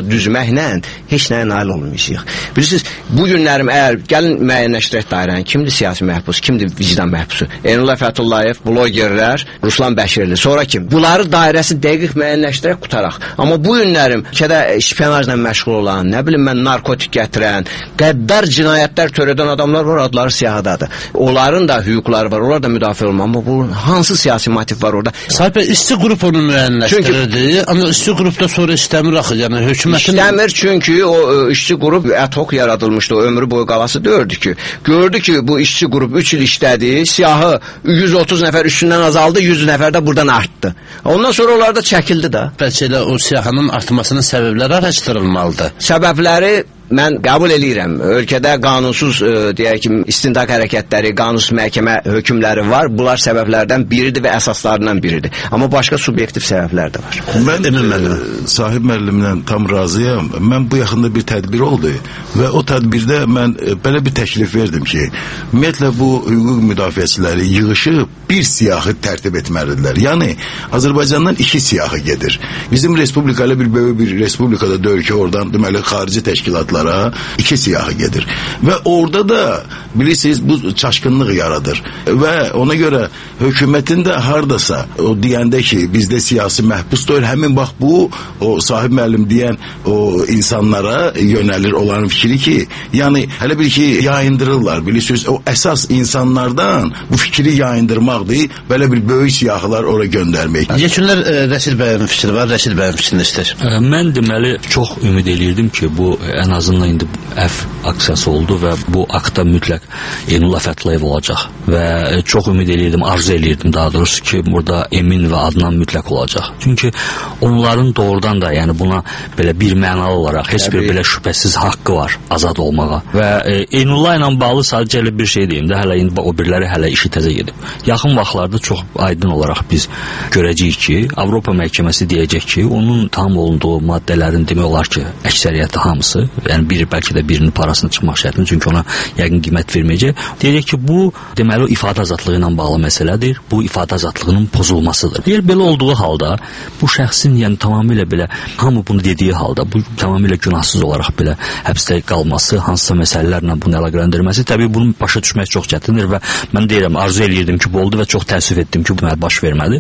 F: düzməklə heç nəyə nail olmayacaq. Bilirsiniz, bu günlərim əgər gəlin müəyyənləşdirək dairəni, kimdir siyasi məhbus, kimdir vicdan məhbusu? Eynullah Fəthullayev, blogerlər, Ruslan Bəşirli, sonra kim? Bunları dairəsi dəqiq müəyyənləşdirək qutaraq. Amma bu günlərim kədə şpionajla məşğul olan, nə bilim mən narkotik gətirən, qəddar cinayətlər törədən adamlar var, adları siyahıdadır. Onların da hüquqları var, onlar da müdafiə olmalı. Amma bu hansı siyasi motiv var orada?
C: Sahib bəy, işçi qrup onu müəyyənləşdirirdi. Amma işçi qrupda sonra istəmir axı, yəni hökumətin...
F: İstəmir çünki o işçi qrup ad hoc yaradılmışdı, o ömrü boyu qalası dördü ki. Gördü ki bu işçi qrup üç il işlədi, siyahı yüz otuz nəfər üstündən azaldı, yüz nəfər də buradan artdı. Ondan sonra onlar da çəkildi də.
C: Bəlkə elə o siyahının artmasının səbəbləri araşdırılmalıdır.
F: Səbəbləri mən qəbul edirəm. Ölkədə qanunsuz e, deyək ki, istintaq hərəkətləri, qanunsuz məhkəmə hökmləri var. Bunlar səbəblərdən biridir və əsaslarından biridir. Amma başqa subyektiv səbəblər də var.
H: Mən e, sahib müəllimlə tam razıyam. Mən bu yaxında bir tədbir oldu və o tədbirdə mən e, belə bir təklif verdim ki, ümumiyyətlə bu hüquq müdafiəçiləri yığışıb bir siyahı tərtib etməlidirlər. Yəni Azərbaycandan iki siyahı gedir. Bizim respublika ilə bir böyük bir respublikada deyil ki, oradan deməli xarici təşkilatlar iki siyahı gedir. Və orada da bilirsiniz bu çaşkınlıq yaradır. Və ona görə hökumətin də hardasa o deyəndə ki bizdə siyasi məhbus deyil, həmin bax bu o sahib müəllim deyən o insanlara yönəlir olan fikri ki, yəni hələ bir ki yayındırırlar. Bilirsiniz o əsas insanlardan bu fikri yayındırmaqdır. Belə bir böyük siyahılar ora göndərmək.
C: Yekunlar e, Rəşid bəyin fikri var, Rəşid bəyin fikrini istəyir.
G: E, mən deməli çox ümid eləyirdim ki bu ən az azından indi əf aksiyası oldu və bu aktda mütləq Eynullah Fəthullayev olacaq və çox ümid eləyirdim, arzu eləyirdim daha doğrusu ki, burada Emin və Adnan mütləq olacaq. Çünki onların doğrudan da, yəni buna belə bir mənalı olaraq heç bir belə şübhəsiz haqqı var azad olmağa və e, Eynullah ilə bağlı sadəcə elə bir şey deyim də, hələ indi o biriləri hələ işi təzə gedib. Yaxın vaxtlarda çox aydın olaraq biz görəcəyik ki, Avropa məhkəməsi deyəcək ki, onun tam olunduğu maddələrin demək olar ki, əksəriyyəti hamısı, yəni biri bəlkə də birinin parasını çıxmaq şərtində, çünki ona yəqin qiymət verməyəcək. Deyəcək ki, bu deməli ifadə azadlığı ilə bağlı məsələdir. Bu ifadə azadlığının pozulmasıdır. Əgər belə olduğu halda bu şəxsin, yəni tamamilə belə hamı bunu dediyi halda bu tamamilə günahsız olaraq belə həbsdə qalması, hansısa məsələlərlə bunu əlaqələndirməsi, təbii bunu başa düşmək çox çətindir və mən deyirəm, arzu eləyirdim ki, bu oldu və çox təəssüf etdim ki, bu baş vermədi.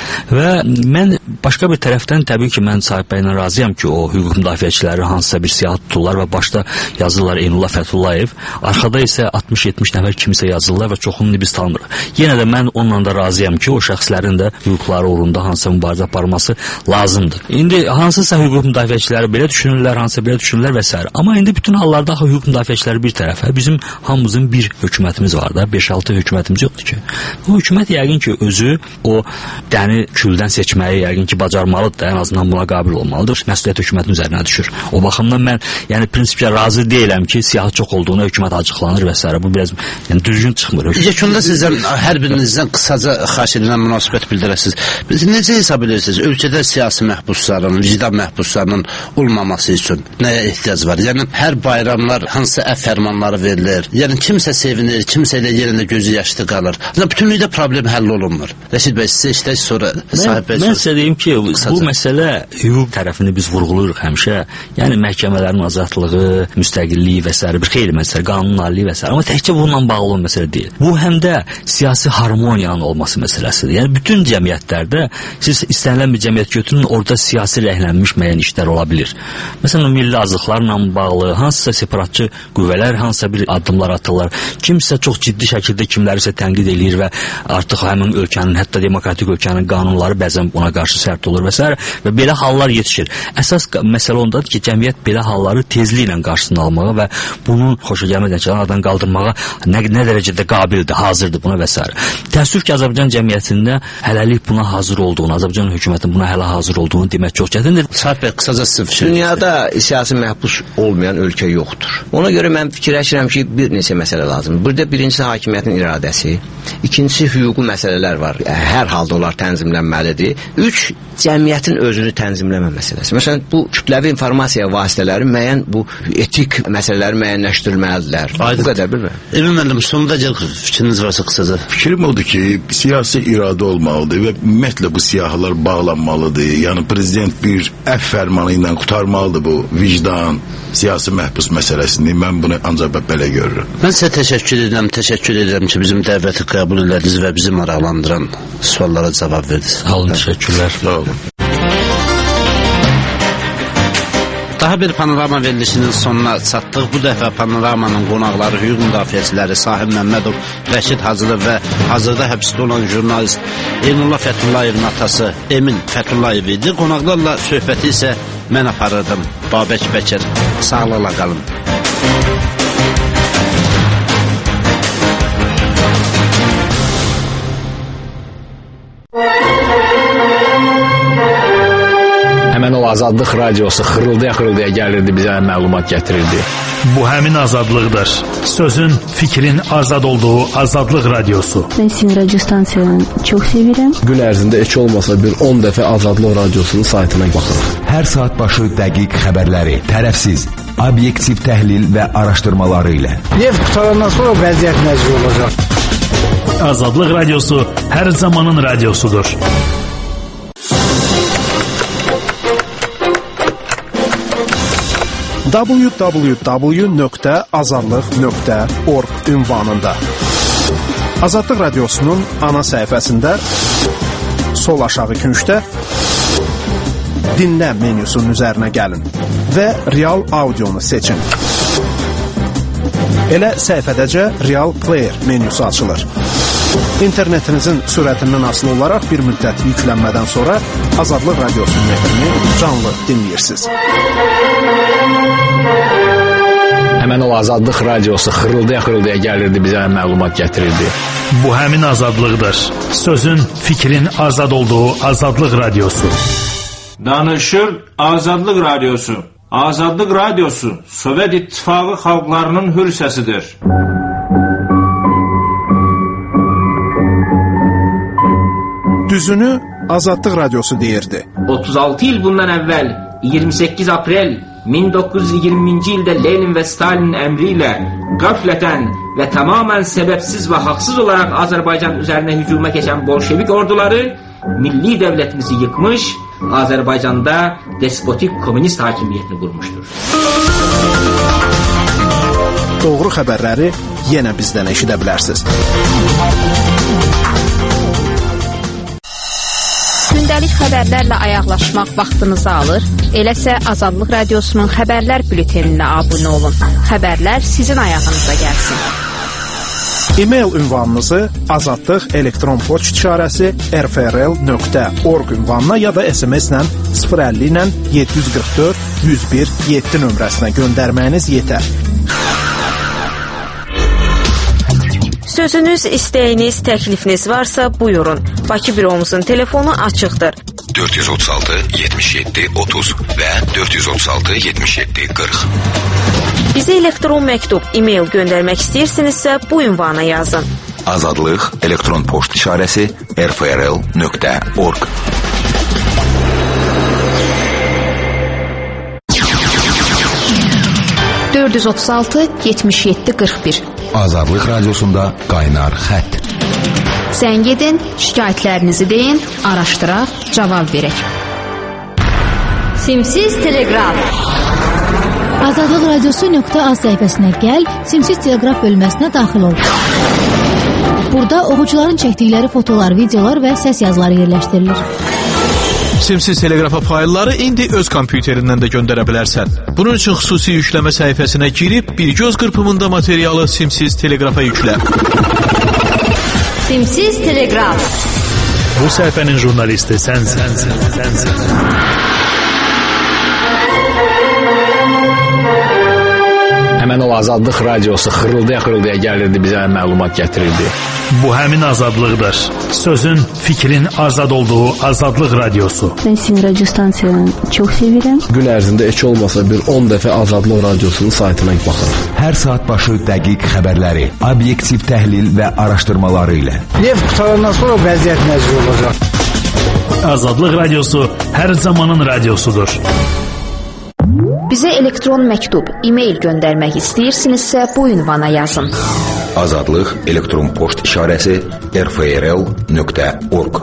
G: Və mən başqa bir tərəfdən təbii ki, mən sahib bəylə razıyam ki, o hüquq müdafiəçiləri hansısa bir siyahı tuturlar və başda yazırlar Eynullah Fəthullayev, arxada isə altmış yetmiş nəfər kimisə yazırlar və çoxunu biz tanımırıq. Yenə də mən onunla da razıyam ki, o şəxslərin də hüquqları uğrunda hansısa mübarizə aparması lazımdır. İndi hansısa hüquq müdafiəçiləri belə düşünürlər, hansısa belə düşünürlər və s. Amma indi bütün hallarda hüquq müdafiəçiləri bir tərəfə, bizim hamımızın bir hökumətimiz var da, beş altı hökumətimiz yoxdur ki. O hökumət yəqin ki, özü o dəni küldən seçməyi yəqin ki, bacarmalıdır da, ən azından buna qabil olmalıdır. Məsuliyyət hökumətin üzərinə düşür. O baxımdan mən yəni prinsipcə razı deyiləm ki, siyahı çox olduğuna hökumət açıqlanır və s. Bu biraz yəni, düzgün çıxmır.
C: Yekunda sizdən, hər birinizdən qısaca xahiş edilən münasibət bildirəsiniz. Biz necə hesab edirsiniz? Ölkədə siyasi məhbusların, vicdan məhbuslarının olmaması üçün nəyə ehtiyac var? Yəni, hər bayramlar hansı əf fərmanları verilir? Yəni, kimsə sevinir, kimsə elə yerində gözü yaşlı qalır. Bütünlükdə problem həll olunmur. Rəşid bəy, sizə işlək sonra sahib bəy.
G: Mən sizə deyim ki, qısaca. Bu məsələ hüquq tərəfini biz vurğuluyuruq həmişə. Yəni, məhkəmələrin azadlığı, müstəqilliyi və s. bir xeyli məsələ, qanun aliliyi və s. Amma təkcə bununla bağlı olan məsələ deyil. Bu həm də siyasi harmoniyanın olması məsələsidir. Yəni bütün cəmiyyətlərdə siz istənilən bir cəmiyyət götürün, orada siyasi rəhlənmiş müəyyən işlər ola bilər. Məsələn, milli azlıqlarla bağlı hansısa separatçı qüvvələr hansısa bir addımlar atırlar. Kimsə çox ciddi şəkildə kimlərisə tənqid eləyir və artıq həmin ölkənin, hətta demokratik ölkənin qanunları bəzən buna qarşı sərt olur və s. və belə hallar yetişir. Əsas məsələ ondadır ki, cəmiyyət belə halları tezliklə qarşısını almağa və bunun xoşagəlmədən ki, aradan qaldırmağa nə, nə dərəcədə qabildir, hazırdır buna və s. Təəssüf ki, Azərbaycan cəmiyyətində hələlik buna hazır olduğunu, Azərbaycan hökumətinin buna hələ hazır olduğunu demək çox çətindir.
C: Sahib bəy, qısaca sizin fikir.
F: Dünyada siyasi məhbus olmayan ölkə yoxdur. Ona görə mən fikirləşirəm ki, bir neçə məsələ lazımdır. Burada birincisi hakimiyyətin iradəsi, ikincisi hüquqi məsələlər var. Hər halda onlar tənzimlənməlidir. Üç, cəmiyyətin özünü tənzimləmə məsələsi. Məsələn, bu kütləvi informasiya vasitələri müəyyən bu etik məsələləri müəyyənləşdirilməlidirlər. Bu qədər bilmirəm.
C: Emin müəllim, sonunda gəl fikriniz varsa qısaca.
H: Fikrim odur ki, siyasi iradə olmalıdır və ümumiyyətlə bu siyahılar bağlanmalıdır. Yəni prezident bir əfv fərmanı ilə qurtarmalıdır bu vicdan, siyasi məhbus məsələsini. Mən bunu ancaq belə görürəm.
C: Mən sizə təşəkkür edirəm, təşəkkür edirəm ki, bizim dəvəti qəbul elədiniz və bizi maraqlandıran suallara cavab verdiniz.
G: Sağ olun, təşəkkürlər.
H: Sağ olun.
C: Daha bir panorama verilişinin sonuna çatdıq. Bu dəfə panoramanın qonaqları hüquq müdafiəçiləri Sahib Məmmədov, Rəşid Hacılov və hazırda həbsdə olan jurnalist Eynullah Fətullayevin atası Emin Fətullayev idi. Qonaqlarla söhbəti isə mən aparırdım. Babək Bəkir. Sağlıqla qalın.
I: Həmən o Azadlıq radiosu xırıldaya-xırıldaya gəlirdi, bizə məlumat gətirirdi.
J: Bu həmin azadlıqdır. Sözün, fikrin azad olduğu Azadlıq radiosu.
K: Ben sizin radyo stansiyanı çok sevirəm.
I: Gün ərzində heç olmasa bir on dəfə Azadlıq radiosunun saytına baxırıq.
L: Hər saat başı dəqiq xəbərləri, tərəfsiz, obyektiv təhlil və araşdırmaları ilə.
M: Neft qutarandan sonra vəziyyət necə olacaq?
J: Azadlıq radiosu hər zamanın radiosudur.
N: w w w nöqtə azadlıq nöqtə org ünvanında. Azadlıq radiosunun ana səhifəsində sol aşağı küncdə dinlə menyusunun üzərinə gəlin və real audionu seçin. Elə səhifədəcə Real Player menyusu açılır. İnternetinizin sürətindən asılı olaraq bir müddət yüklənmədən sonra Azadlıq radiosunun efini canlı dinləyirsiniz.
I: Həmən o Azadlıq radiosu xırıldaya-xırıldaya gəlirdi, bizə məlumat gətirirdi.
J: Bu həmin azadlıqdır. Sözün, fikrin azad olduğu Azadlıq radiosu.
O: Danışır Azadlıq radiosu. Azadlıq radiosu Sovet İttifaqı xalqlarının hür səsidir.
N: Düzünü Azadlıq radiosu deyirdi.
P: otuz altı il bundan əvvəl iyirmi səkkiz aprel min doqquz yüz iyirminci ildə Lenin və Stalin əmri ilə qəflətən və tamamən səbəbsiz və haqsız olaraq Azərbaycan üzərinə hücuma keçən bolşevik orduları milli dövlətimizi yıkmış, Azərbaycanda despotik komünist hakimiyyətini qurmuşdur.
N: Doğru xəbərləri yenə bizdən eşidə bilərsiniz.
B: Gündəlik xəbərlərlə ayaqlaşmaq vaxtınızı alır. Eləsə Azadlıq radiosunun xəbərlər bülteninə abunə olun. Xəbərlər sizin ayağınıza gəlsin.
N: E-mail ünvanınızı azadlıq elektron poçt işarəsi r f r l nöqtə org ünvanına ya da S M S-lə sıfır əlli ilə yeddi yüz qırx dörd yüz bir yeddi nömrəsinə göndərməyiniz yetər.
B: Sözünüz, istəyiniz, təklifiniz varsa buyurun. Bakı büromuzun telefonu açıqdır.
L: dörd yüz otuz altı yetmiş yeddi otuz və dörd yüz otuz altı yetmiş yeddi qırx.
B: Bizə elektron məktub, e-mail göndərmək istəyirsinizsə bu ünvana yazın.
L: Azadlıq elektron poçt işarəsi r f r l nöqtə org.
B: dörd yüz otuz altı yetmiş yeddi qırx bir.
L: Azadlıq radiosunda qaynar xətt.
B: Zəng edin, şikayətlərinizi deyin, araşdıraq, cavab verək.
Q: Simsiz Teleqraf.
R: Azadlıq radiosu nöqtə az səhifəsinə gəl, Simsiz Teleqraf bölməsinə daxil ol. Burada oxucuların çəkdikləri fotolar, videolar və səs yazıları yerləşdirilir.
S: Simsiz Teleqrafa faylları indi öz kompüterindən də göndərə bilərsən. Bunun üçün xüsusi yükləmə səhifəsinə girib bir göz qırpımında materialı Simsiz Teleqrafa yüklə.
Q: Simsiz Teleqraf.
J: Bu səhifənin jurnalisti sənsən, sənsən, sənsən.
I: Həmən o Azadlıq radiosu xırıldaya-xırıldaya gəlirdi, bizə məlumat gətirirdi.
J: Bu həmin azadlıqdır. Sözün, fikrin azad olduğu Azadlıq radiosu.
K: Ben sizin radyo stansiyanı çok sevirəm.
I: Gün ərzində heç olmasa bir on dəfə Azadlıq radiosunun saytına baxırıq.
L: Hər saat başı dəqiq xəbərləri, obyektiv təhlil və araşdırmaları ilə.
M: Neft qutarandan sonra vəziyyət necə olacaq?
J: Azadlıq Radiosu hər zamanın radiosudur.
B: Bizə elektron məktub, e-mail göndərmək istəyirsinizsə bu ünvana yazın.
L: Azadlıq elektron poçt işarəsi r f r l nöqtə org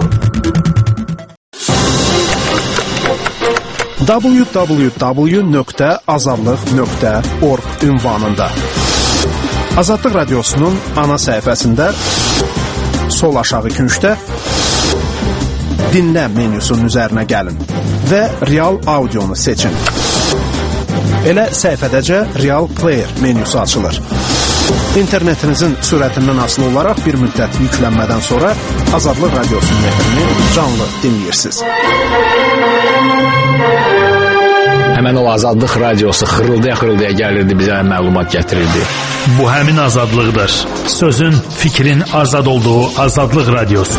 N: w w w nöqtə azadlıq nöqtə org ünvanında. Azadlıq Radiosunun ana səhifəsində sol aşağı küncdə dinlə menyusunun üzərinə gəlin və real audionu seçin. Elə səhifədəcə Real Player menyusu açılır. İnternetinizin sürətindən asılı olaraq bir müddət yüklənmədən sonra Azadlıq Radiosunun efrini canlı dinləyirsiniz.
I: Həmən o Azadlıq Radiosu xırıldaya-xırıldaya gəlirdi, bizə məlumat gətirirdi.
J: Bu həmin azadlıqdır. Sözün, fikrin azad olduğu Azadlıq Radiosu.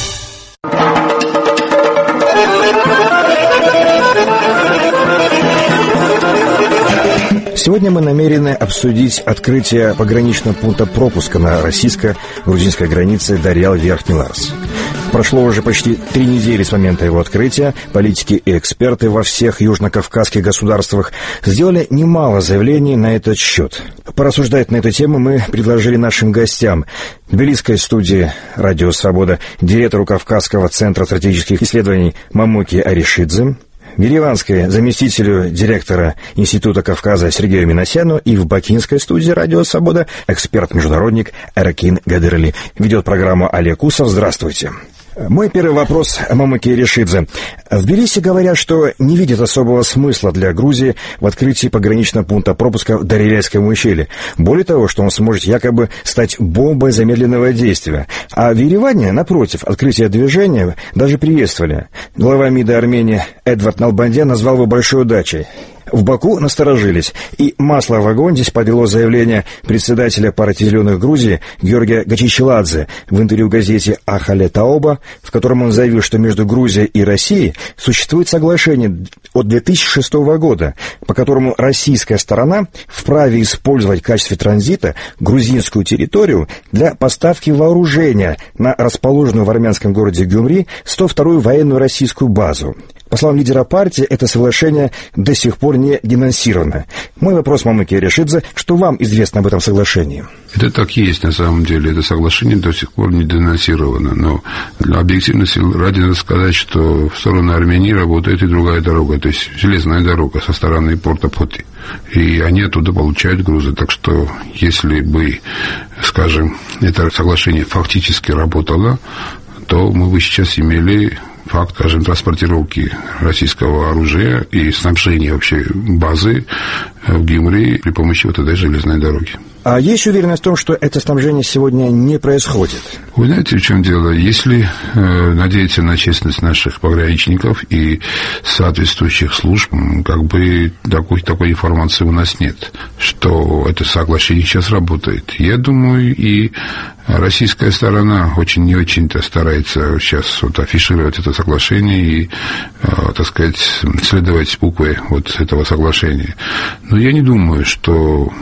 T: Сегодня мы намерены обсудить открытие пограничного пункта пропуска на российско-грузинской границе Дарьял-Верхний Ларс. Прошло уже почти три недели с момента его открытия. Политики и эксперты во всех южнокавказских государствах сделали немало заявлений на этот счет. Порассуждать на эту тему мы предложили нашим гостям. В тбилисской студии «Радио Свобода» директору Кавказского центра стратегических исследований Мамуке Аришидзе, в Ереванской заместителю директора Института Кавказа Сергею Минасяну и в бакинской студии «Радио Свобода» эксперт-международник Эракин Гадерли. Ведет программу Олег Усов. Здравствуйте. Мой первый вопрос Мамуке Аришидзе. В Тбилиси говорят, что не видят особого смысла для Грузии в открытии пограничного пункта пропуска в Дарьяльском ущелье. Более того, что он сможет якобы стать бомбой замедленного действия. А в Ереване, напротив, открытие движения даже приветствовали. Глава МИДа Армении Эдвард Налбандян назвал его большой удачей. В Баку насторожились, и масло в огонь здесь подлило заявление председателя партии «Зеленых» Грузии Георгия Гачичеладзе в интервью в газете «Ахале Таоба», в котором он заявил, что между Грузией и Россией существует соглашение от две тысячи шестого года, по которому российская сторона вправе использовать в качестве транзита грузинскую территорию для поставки вооружения на расположенную в армянском городе Гюмри сто вторую военную российскую базу. По словам лидера партии, это соглашение до сих пор не денонсировано. Мой вопрос Мамуке Аришидзе, что вам известно об этом соглашении?
U: Это так и есть на самом деле. Это соглашение до сих пор не денонсировано. Но для объективности ради надо сказать, что в сторону Армении работает и другая дорога. То есть железная дорога со стороны порта Поти. И они оттуда получают грузы. Так что если бы, скажем, это соглашение фактически работало, то мы бы сейчас имели факт, скажем, транспортировки российского оружия и снабжения вообще базы в Гюмри при помощи вот этой железной дороги.
T: А есть уверенность в том, что это снабжение сегодня не происходит?
U: Вы знаете, в чем дело? Если э, надеяться на честность наших пограничников и соответствующих служб, как бы такой, такой информации у нас нет, что это соглашение сейчас работает. Я думаю, и российская сторона очень не очень-то старается сейчас вот афишировать это соглашение и, э, так сказать, следовать букве вот этого соглашения. Но я не думаю, что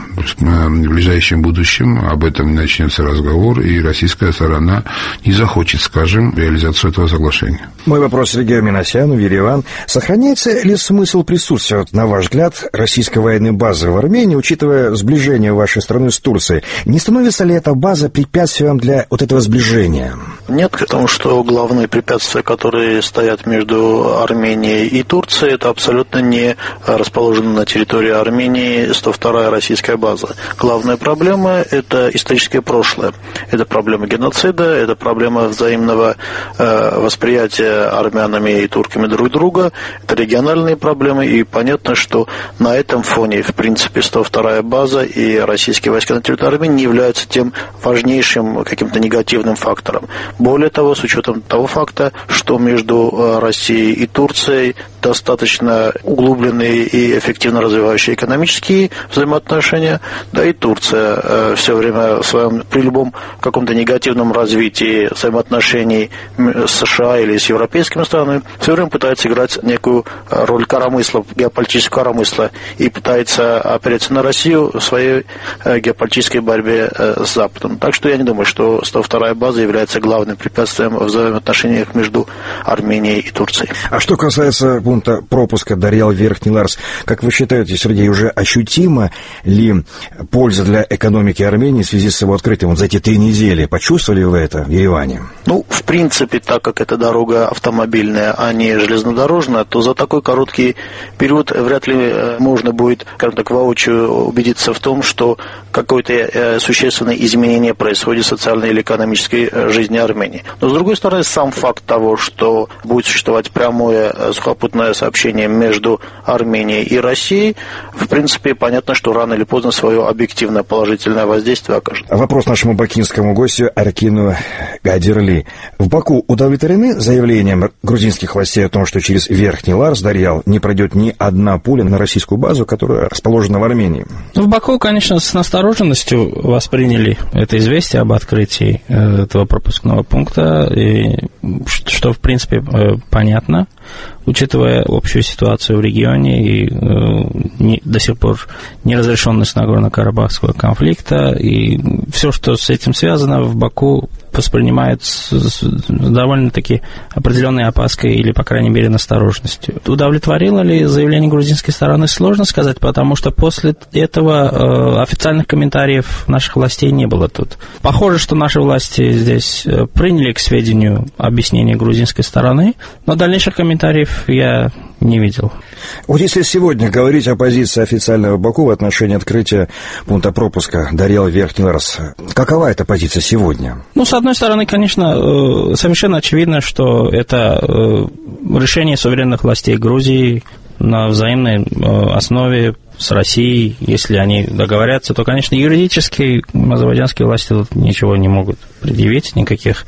U: в ближайшем будущем об этом начнется разговор, и российская сторона не захочет, скажем, реализацию этого соглашения.
T: Мой вопрос Сергею Минасяну, Ереван. Сохраняется ли смысл присутствия, на ваш взгляд, российской военной базы в Армении, учитывая сближение вашей страны с Турцией? Не становится ли эта база препятствием для вот этого сближения?
V: Нет, потому что главные препятствия, которые стоят между Арменией и Турцией, это абсолютно не расположена на территории Армении сто вторая российская база. Главная проблема – это историческое прошлое. Это проблема геноцида, это проблема взаимного э, восприятия армянами и турками друг друга, это региональные проблемы, и понятно, что на этом фоне, в принципе, сто вторая база и российские войска на территории Армении не являются тем важнейшим каким-то негативным фактором. Более того, с учетом того факта, что между Россией и Турцией достаточно углубленные и эффективно развивающие экономические экономические взаимоотношения, да и Турция все время в своем, при любом каком-то негативном развитии взаимоотношений с США или с европейскими странами, все время пытается играть некую роль коромысла, геополитического коромысла, и пытается опереться на Россию в своей геополитической борьбе с Западом. Так что я не думаю, что сто вторая база является главным препятствием в взаимоотношениях между Арменией и Турцией.
T: А что касается пункта пропуска Дарьял-Верхний Ларс, как вы считаете, Сергей, уже ощутима ли польза для экономики Армении в связи с его открытием? Вот за эти три недели почувствовали вы это в Ереване?
V: Ну, в принципе, так как это дорога автомобильная, а не железнодорожная, то за такой короткий период вряд ли можно будет, скажем так, воочию убедиться в том, что какое-то существенное изменение происходит в социальной или экономической жизни Армении. Но, с другой стороны, сам факт того, что будет существовать прямое сухопутное сообщение между Арменией и Россией, в принципе, понятно, что рано или поздно свое объективное положительное воздействие окажет.
T: Вопрос нашему бакинскому гостю Аркину Гадирли. В Баку удовлетворены заявлением грузинских властей о том, что через Верхний Ларс, Дарьял, не пройдет ни одна пуля на российскую базу, которая расположена в Армении?
A: В Баку, конечно, с настороженностью восприняли это известие об открытии этого пропускного пункта, и что, в принципе, понятно, учитывая общую ситуацию в регионе и э, не, до сих пор неразрешенность Нагорно-Карабахского конфликта, и все, что с этим связано, в Баку воспринимают с, с довольно-таки определенной опаской или, по крайней мере, настороженностью. Удовлетворило ли заявление грузинской стороны, сложно сказать, потому что после этого э, официальных комментариев наших властей не было тут. Похоже, что наши власти здесь приняли к сведению объяснение грузинской стороны, но дальнейших комментариев я не видел.
T: Вот если сегодня говорить о позиции официального Баку в отношении открытия пункта пропуска Дарьял-Верхний Ларс, какова эта позиция сегодня?
A: Ну, с одной стороны, конечно, совершенно очевидно, что это решение суверенных властей Грузии на взаимной основе с Россией. Если они договорятся, то, конечно, юридически азербайджанские власти тут ничего не могут предъявить, никаких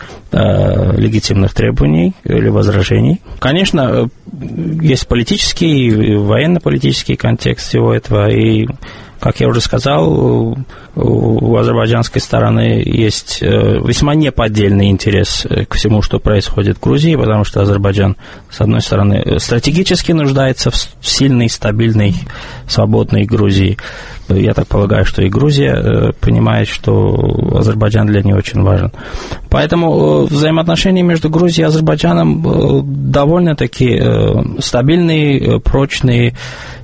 A: э, легитимных требований или возражений. Конечно, есть политический и военно-политический контекст всего этого, и, как я уже сказал, у азербайджанской стороны есть весьма неподдельный интерес к всему, что происходит в Грузии, потому что Азербайджан, с одной стороны, стратегически нуждается в сильной, стабильной, свободной Грузии. Я так полагаю, что и Грузия понимает, что Азербайджан для нее очень важен. Поэтому взаимоотношения между Грузией и Азербайджаном довольно-таки стабильные, прочные,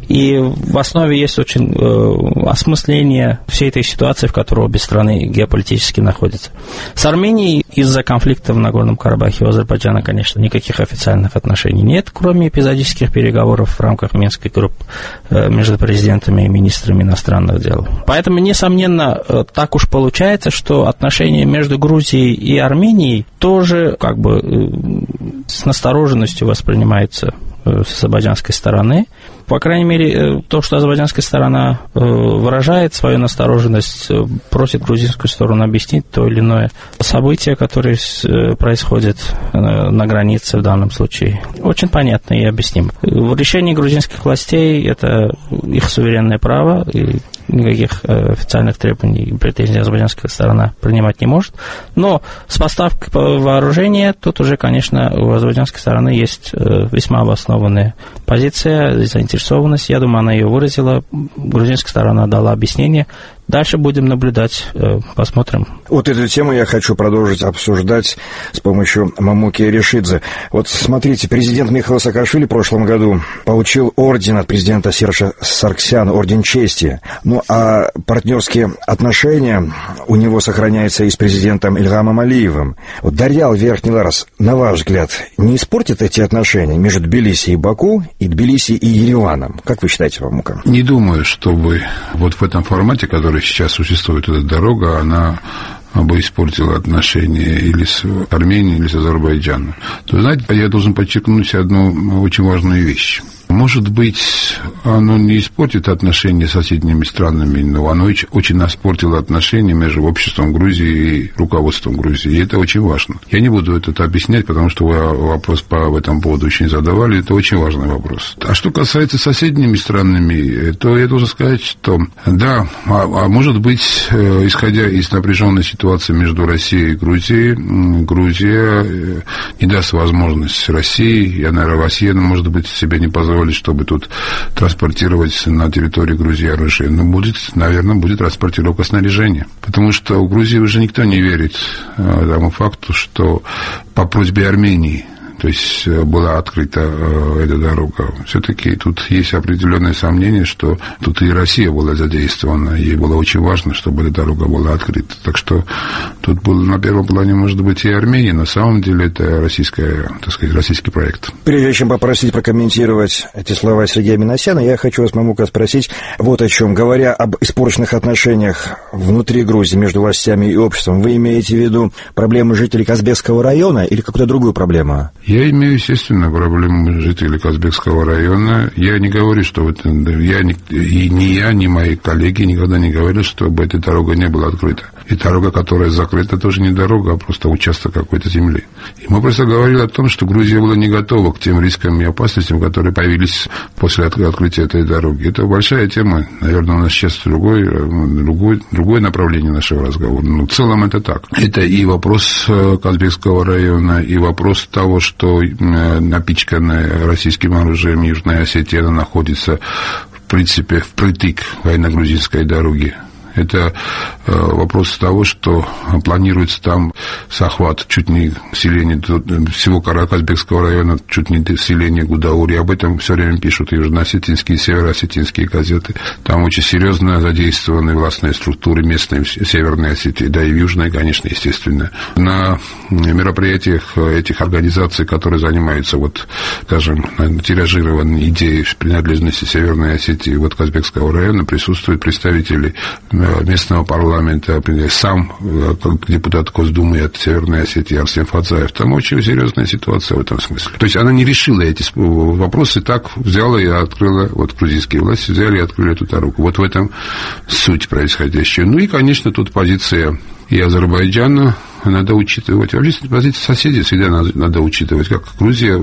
A: и в основе есть очень э, осмысление всей этой ситуации, в которой обе страны геополитически находятся. С Арменией из-за конфликта в Нагорном Карабахе у Азербайджана, конечно, никаких официальных отношений нет, кроме эпизодических переговоров в рамках Минской группы э, между президентами и министрами иностранных дел. Поэтому, несомненно, э, так уж получается, что отношения между Грузией и Арменией тоже как бы э, с настороженностью воспринимаются э, с азербайджанской стороны. По крайней мере, то, что азербайджанская сторона выражает свою настороженность, просит грузинскую сторону объяснить то или иное событие, которое происходит на границе в данном случае. Очень понятно и объяснимо. В решении грузинских властей это их суверенное право, и никаких официальных требований и претензий азербайджанская сторона принимать не может. Но с поставкой вооружения тут уже, конечно, у азербайджанской стороны есть весьма обоснованная позиция, заинтересованность. Я думаю, она ее выразила. Грузинская сторона дала объяснение. Дальше будем наблюдать, посмотрим.
T: Вот эту тему я хочу продолжить обсуждать с помощью Мамуки Ришидзе. Вот смотрите, президент Михаил Саакашвили в прошлом году получил орден от президента Сержа Сарксяна, орден чести. Ну, а партнерские отношения у него сохраняются и с президентом Ильхамом Алиевым. Вот Дарьял-Верхний Ларс, на ваш взгляд, не испортит эти отношения между Тбилиси и Баку и Тбилиси и Ереваном? Как вы считаете, Мамука?
U: Не думаю, чтобы вот в этом формате, который сейчас существует эта дорога, она бы испортила отношения или с Арменией, или с Азербайджаном. То, знаете, я должен подчеркнуть одну очень важную вещь. Может быть, оно не испортит отношения с соседними странами, но оно очень испортило отношения между обществом Грузии и руководством Грузии. И это очень важно. Я не буду это объяснять, потому что вы вопрос по этом поводу очень задавали. Это очень важный вопрос. А что касается соседними странами, то я должен сказать, что да, а, а может быть, исходя из напряженной ситуации между Россией и Грузией, Грузия не даст возможность России, я, наверное, Россия, может быть, себе не позволит, чтобы тут транспортировать на территории Грузии оружие. Но будет, наверное, будет транспортировка снаряжения. Потому что у Грузии уже никто не верит тому факту, что по просьбе Армении, то есть была открыта э, эта дорога. Все-таки тут есть определенное сомнение, что тут и Россия была задействована, и было очень важно, чтобы эта дорога была открыта. Так что тут был на первом плане, может быть, и Армения, на самом деле это российская, так сказать, российский проект.
T: Прежде чем попросить прокомментировать эти слова Сергея Минасяна, я хочу вас, Мамука, спросить вот о чем. Говоря об испорченных отношениях внутри Грузии между властями и обществом, вы имеете в виду проблемы жителей Казбекского района или какую-то другую проблему?
U: Я имею, естественно, проблему жителей Казбекского района. Я не говорю, что это, я, и ни я, ни мои коллеги никогда не говорили, чтобы эта дорога не была открыта. И дорога, которая закрыта, тоже не дорога, а просто участок какой-то земли. И мы просто говорили о том, что Грузия была не готова к тем рискам и опасностям, которые появились после открытия этой дороги. Это большая тема. Наверное, у нас сейчас другой, другой, другое направление нашего разговора. Но в целом это так. Это и вопрос Казбекского района, и вопрос того, что напичканная российским оружием Южная Осетия, она находится, в принципе, впритык военно-грузинской дороги. Это э, вопрос того, что планируется там захват чуть не селения всего Казбекского района, чуть не селения Гудаури. Об этом все время пишут и южно-осетинские, и северо-осетинские газеты. Там очень серьезно задействованы властные структуры местной Северной Осетии, да и в Южной, конечно, естественно. На мероприятиях этих организаций, которые занимаются, вот, скажем, тиражированной идеей принадлежности Северной Осетии, вот Казбекского района, присутствуют представители местного парламента, сам как депутат Госдумы от Северной Осетии Арсен Фадзаев. Там очень серьезная ситуация в этом смысле. То есть она не решила эти вопросы, так взяла и открыла, вот грузинские власти взяли и открыли эту дорогу. Вот в этом суть происходящего. Ну и, конечно, тут позиция и Азербайджана надо учитывать. Вообще, позиция соседей всегда надо, надо учитывать. Как Грузия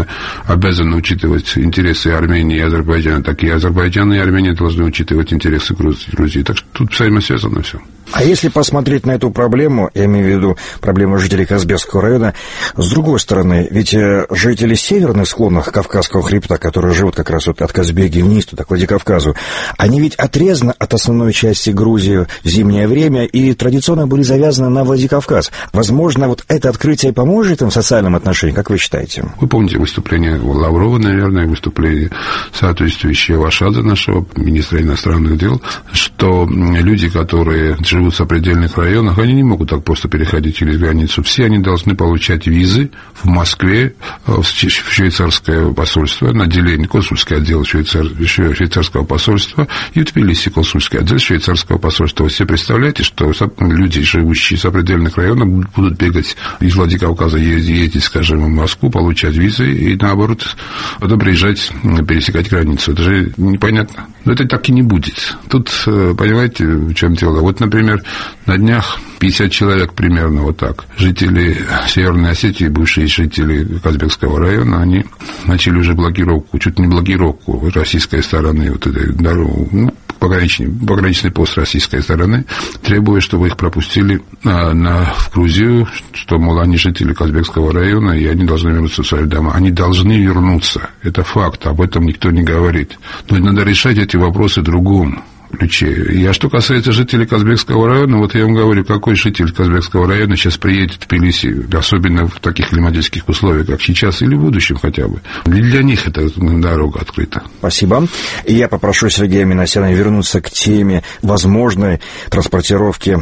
U: обязана учитывать интересы Армении и Азербайджана, так и Азербайджан и Армения должны учитывать интересы Грузии. Так что тут взаимосвязано все.
T: А если посмотреть на эту проблему, я имею в виду проблему жителей Казбекского района, с другой стороны, ведь жители северных склонов Кавказского хребта, которые живут как раз вот от Казбеги вниз, туда, к Владикавказу, они ведь отрезаны от основной части Грузии в зимнее время и традиционно были завязаны на Владикавказ. Возможно, вот это открытие поможет им в социальном отношении, как вы считаете?
U: Вы помните выступление Лаврова, наверное, выступление соответствующего Ашада, нашего министра иностранных дел, что люди, которые живут в сопредельных районах, они не могут так просто переходить через границу. Все они должны получать визы в Москве, в швейцарское посольство, на отделение, консульский отдел швейцар, швейцарского посольства и в Тбилиси консульский отдел швейцарского посольства. Вы себе представляете, что люди, живущие в сопредельных районах, будут бегать из Владикавказа, ездить, скажем, в Москву, получать визы и, наоборот, потом приезжать, пересекать границу. Это же непонятно. Но это так и не будет. Тут, понимаете, в чем дело? Вот, например, на днях пятьдесят человек примерно вот так. Жители Северной Осетии, бывшие жители Казбекского района, они начали уже блокировку, чуть не блокировку российской стороны вот этой дороги, ну, пограничный, пограничный пост российской стороны, требуя, чтобы их пропустили на, на, в Грузию, что, мол, они жители Казбекского района, и они должны вернуться в свои дома. Они должны вернуться. Это факт, об этом никто не говорит. Но надо решать эти вопросы другому ключе. И а что касается жителей Казбекского района, вот я вам говорю, какой житель Казбекского района сейчас приедет в Тбилиси, особенно в таких климатических условиях, как сейчас, или в будущем хотя бы. И для них эта дорога открыта.
T: Спасибо. И я попрошу Сергея Минасяна вернуться к теме возможной транспортировки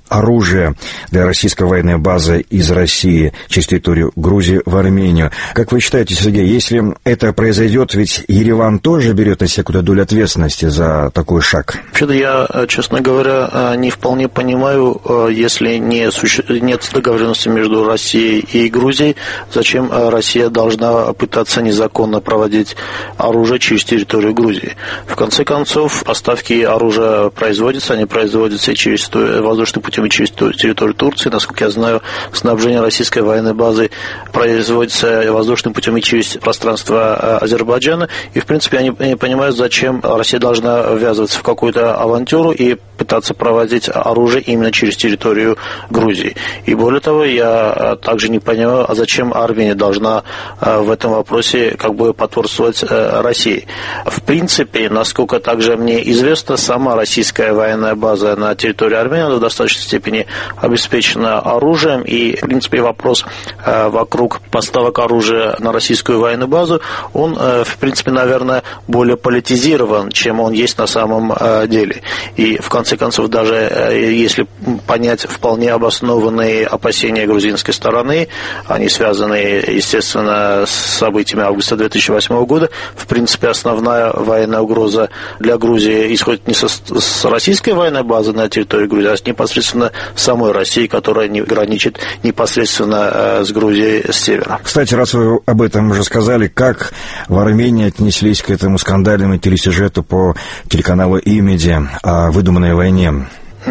T: оружия для российской военной базы из России через территорию Грузии в Армению. Как вы считаете, Сергей, если это произойдет, ведь Ереван тоже берет на себя какую-то долю ответственности за такой шаг?
V: Вообще-то я, честно говоря, не вполне понимаю, если не суще... нет договоренности между Россией и Грузией, зачем Россия должна пытаться незаконно проводить оружие через территорию Грузии. В конце концов, поставки оружия производятся, они производятся и через воздушный путь и через территорию Турции. Насколько я знаю, снабжение российской военной базы производится воздушным путем и через пространство Азербайджана. И, в принципе, я не понимаю, зачем Россия должна ввязываться в какую-то авантюру и пытаться проводить оружие именно через территорию Грузии. И более того, я также не понимаю, а зачем Армения должна в этом вопросе как бы потворствовать России. В принципе, насколько также мне известно, сама российская военная база на территории Армении в достаточной степени обеспечена оружием, и, в принципе, вопрос э, вокруг поставок оружия на российскую военную базу, он, э, в принципе, наверное, более политизирован, чем он есть на самом э, деле. И, в конце концов, даже э, если понять вполне обоснованные опасения грузинской стороны, они связаны, естественно, с событиями августа две тысячи восьмого года, в принципе, основная военная угроза для Грузии исходит не со, с российской военной базы на территории Грузии, а с непосредственно самой России, которая не граничит непосредственно э, с Грузией с севера.
T: Кстати, раз вы об этом уже сказали, как в Армении отнеслись к этому скандальному телесюжету по телеканалу «Имеди» о выдуманной войне?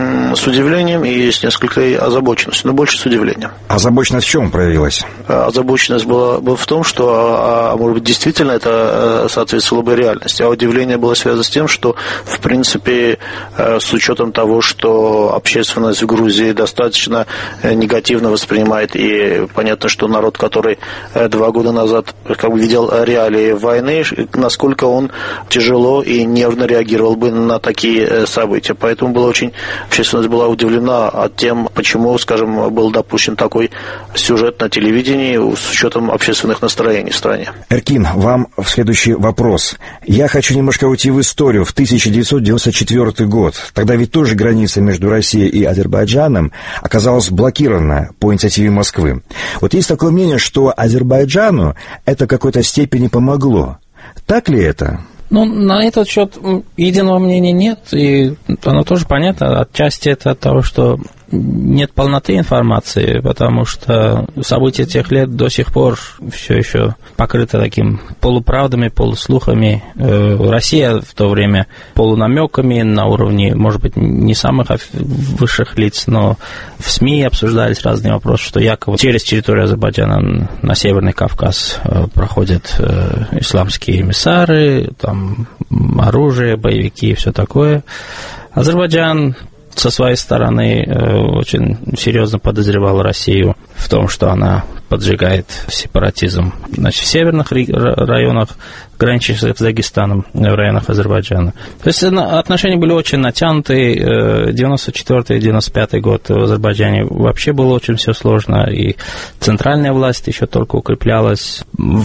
V: С удивлением и с несколькой озабоченностью, но больше с удивлением.
T: Озабоченность в чем проявилась?
V: Озабоченность была, была в том, что, а, может быть, действительно это соответствовало бы реальности, а удивление было связано с тем, что, в принципе, с учетом того, что общественность в Грузии достаточно негативно воспринимает, и понятно, что народ, который два года назад как бы видел реалии войны, насколько он тяжело и нервно реагировал бы на такие события. Поэтому было очень общественность была удивлена от тем, почему, скажем, был допущен такой сюжет на телевидении с учетом общественных настроений в стране.
T: Эркин, вам следующий вопрос. Я хочу немножко уйти в историю. В тысяча девятьсот девяносто четвёртый год. Тогда ведь тоже граница между Россией и Азербайджаном оказалась блокирована по инициативе Москвы. Вот есть такое мнение, что Азербайджану это в какой-то степени помогло. Так ли это?
A: Ну, на этот счет единого мнения нет, и оно тоже понятно. Отчасти это от того, что нет полноты информации, потому что события тех лет до сих пор все еще покрыты таким полуправдами, полуслухами. Россия в то время полунамеками на уровне, может быть, не самых высших лиц, но в СМИ обсуждались разные вопросы, что якобы через территорию Азербайджана на Северный Кавказ проходят исламские эмиссары, там оружие, боевики и все такое. Азербайджан со своей стороны очень серьезно подозревал Россию в том, что она поджигает сепаратизм. Значит, в северных районах, граничащих с Дагестаном, в районах Азербайджана. То есть отношения были очень натянутые. девяносто четвёртый — девяносто пятый год в Азербайджане вообще было очень все сложно, и центральная власть еще только укреплялась,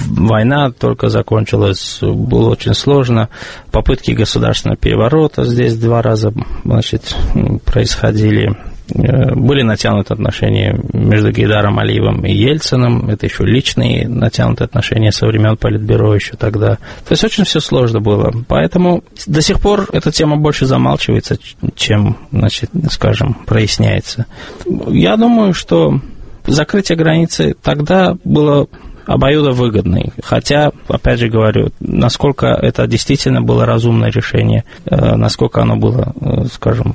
A: война только закончилась, было очень сложно. Попытки государственного переворота здесь два раза, значит, происходили. Были натянуты отношения между Гейдаром Алиевым и Ельциным. Это еще личные натянутые отношения со времен Политбюро еще тогда. То есть очень все сложно было. Поэтому до сих пор эта тема больше замалчивается, чем, значит, скажем, проясняется. Я думаю, что закрытие границы тогда было обоюдовыгодный. Хотя, опять же говорю, насколько это действительно было разумное решение, насколько оно было, скажем,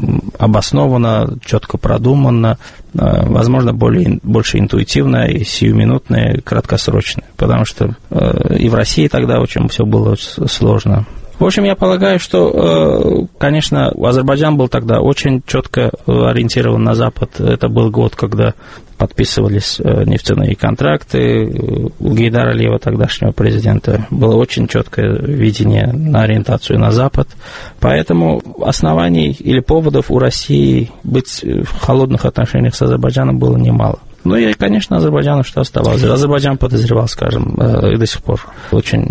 A: обоснованно, четко продуманно, возможно, более, больше интуитивно и сиюминутное, краткосрочное. Потому что и в России тогда очень все было сложно. В общем, я полагаю, что, конечно, Азербайджан был тогда очень четко ориентирован на Запад. Это был год, когда подписывались нефтяные контракты. У Гейдара Алиева, тогдашнего президента, было очень четкое видение на ориентацию на Запад. Поэтому оснований или поводов у России быть в холодных отношениях с Азербайджаном было немало. Ну и, конечно, Азербайджану что оставалось. Азербайджан подозревал, скажем, и до сих пор очень,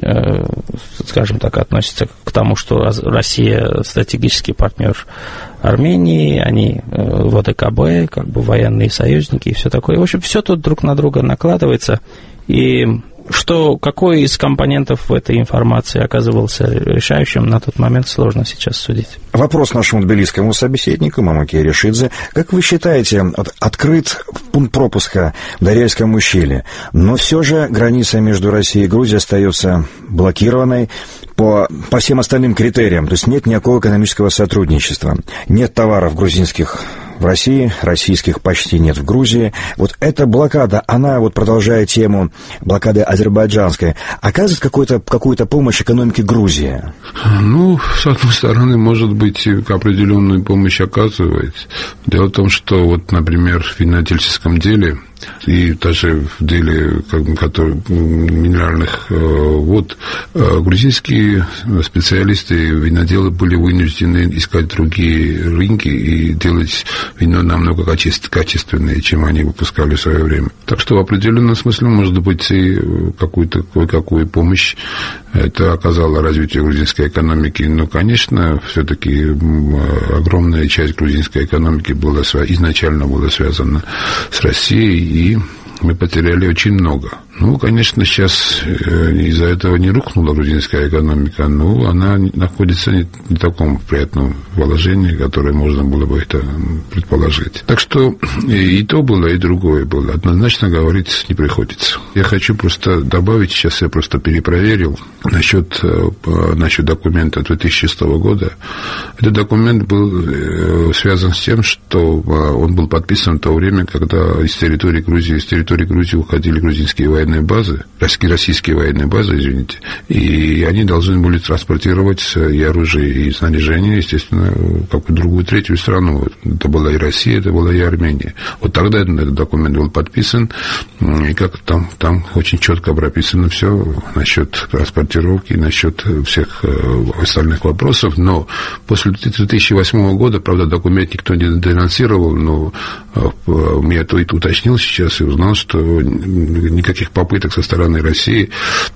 A: скажем так, относится к тому, что Россия стратегический партнер Армении, они в ОДКБ, как бы военные союзники и все такое. В общем, все тут друг на друга накладывается. И что, какой из компонентов в этой информации оказывался решающим, на тот момент сложно сейчас судить.
T: Вопрос нашему тбилисскому собеседнику Мамаке Решидзе. Как вы считаете, от, открыт пункт пропуска в Дарельском ущелье, но все же граница между Россией и Грузией остается блокированной по, по всем остальным критериям, то есть нет никакого экономического сотрудничества, нет товаров грузинских в России, российских почти нет в Грузии. Вот эта блокада, она вот продолжая тему блокады азербайджанской, оказывает какую-то, какую-то помощь экономике Грузии?
U: Ну, с одной стороны, может быть, определенную помощь оказывает. Дело в том, что вот, например, в винодельческом деле и даже в деле который, минеральных вод грузинские специалисты, виноделы были вынуждены искать другие рынки и делать вино намного качественнее, чем они выпускали в свое время. Так что в определенном смысле, может быть, и какую-то кое-какую помощь это оказало развитию грузинской экономики. Но, конечно, все-таки огромная часть грузинской экономики была, изначально была связана с Россией, и мы потеряли очень много. Ну, конечно, сейчас из-за этого не рухнула грузинская экономика, но она находится не в таком приятном положении, которое можно было бы это предположить. Так что и то было, и другое было. Однозначно говорить не приходится. Я хочу просто добавить, сейчас я просто перепроверил насчет, насчет документа две тысячи шестого года. Этот документ был связан с тем, что он был подписан в то время, когда из территории Грузии, из территории Грузии уходили грузинские военные базы, российские военные базы, извините, и они должны были транспортировать и оружие, и снаряжение, естественно, в какую-то другую, третью страну. Это была и Россия, это была и Армения. Вот тогда этот документ был подписан, и как там, там очень четко прописано все насчет транспортировки, насчет всех остальных вопросов, но после две тысячи восьмого года, правда, документ никто не денонсировал, но я то и уточнил сейчас и узнал, что никаких попыток со стороны России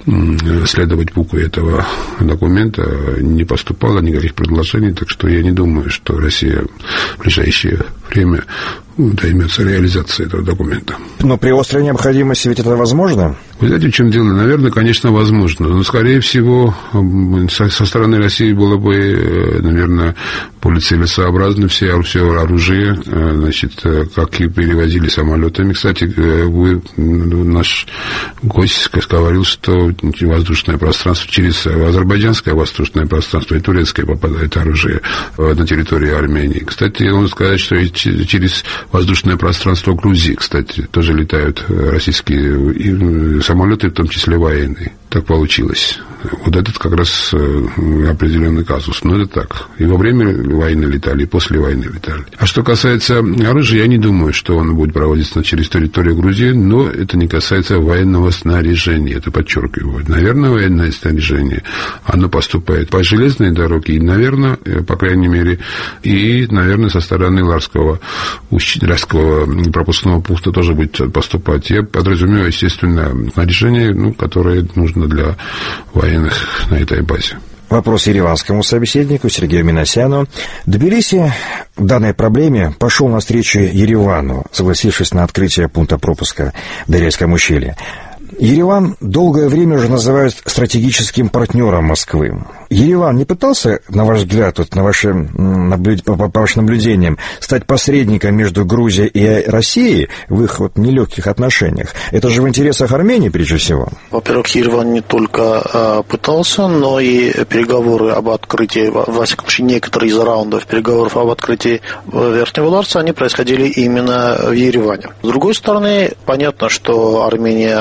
U: следовать букве этого документа не поступало, никаких предложений, так что я не думаю, что Россия в ближайшее время займется реализацией этого документа.
T: Но при острой необходимости ведь это возможно?
U: Вы знаете, в чем дело? Наверное, конечно, возможно. Но, скорее всего, со, со стороны России было бы, наверное, более целесообразно все, все оружие, значит, как и перевозили самолетами. Кстати, вы, наш гость говорил, что воздушное пространство, через азербайджанское воздушное пространство и турецкое попадает оружие на территорию Армении. Кстати, он сказать, что через воздушное пространство Грузии, кстати, тоже летают российские самолеты, в том числе военные. Так получилось. Вот этот как раз определенный казус. Но это так. И во время войны летали, и после войны летали. А что касается оружия, я не думаю, что оно будет проводиться через территорию Грузии, но это не касается военного снаряжения. Это подчеркиваю. Наверное, военное снаряжение, оно поступает по железной дороге, и, наверное, по крайней мере, и, наверное, со стороны Ларского, Ларского пропускного пункта тоже будет поступать. Я подразумеваю, естественно, снаряжение, ну, которое нужно для военных на этой базе.
T: Вопрос ереванскому собеседнику Сергею Минасяну. Тбилиси в данной проблеме пошел навстречу Еревану, согласившись на открытие пункта пропуска в Дарельском ущелье. Ереван долгое время уже называют стратегическим партнером Москвы. Ереван не пытался, на ваш взгляд, вот, на ваши, наблюд... по, по вашим наблюдениям, стать посредником между Грузией и Россией в их вот, нелегких отношениях? Это же в интересах Армении, прежде всего.
V: Во-первых, Ереван не только а, пытался, но и переговоры об открытии, во всяком случае, некоторые из раундов переговоров об открытии Верхнего Ларца, они происходили именно в Ереване. С другой стороны, понятно, что Армения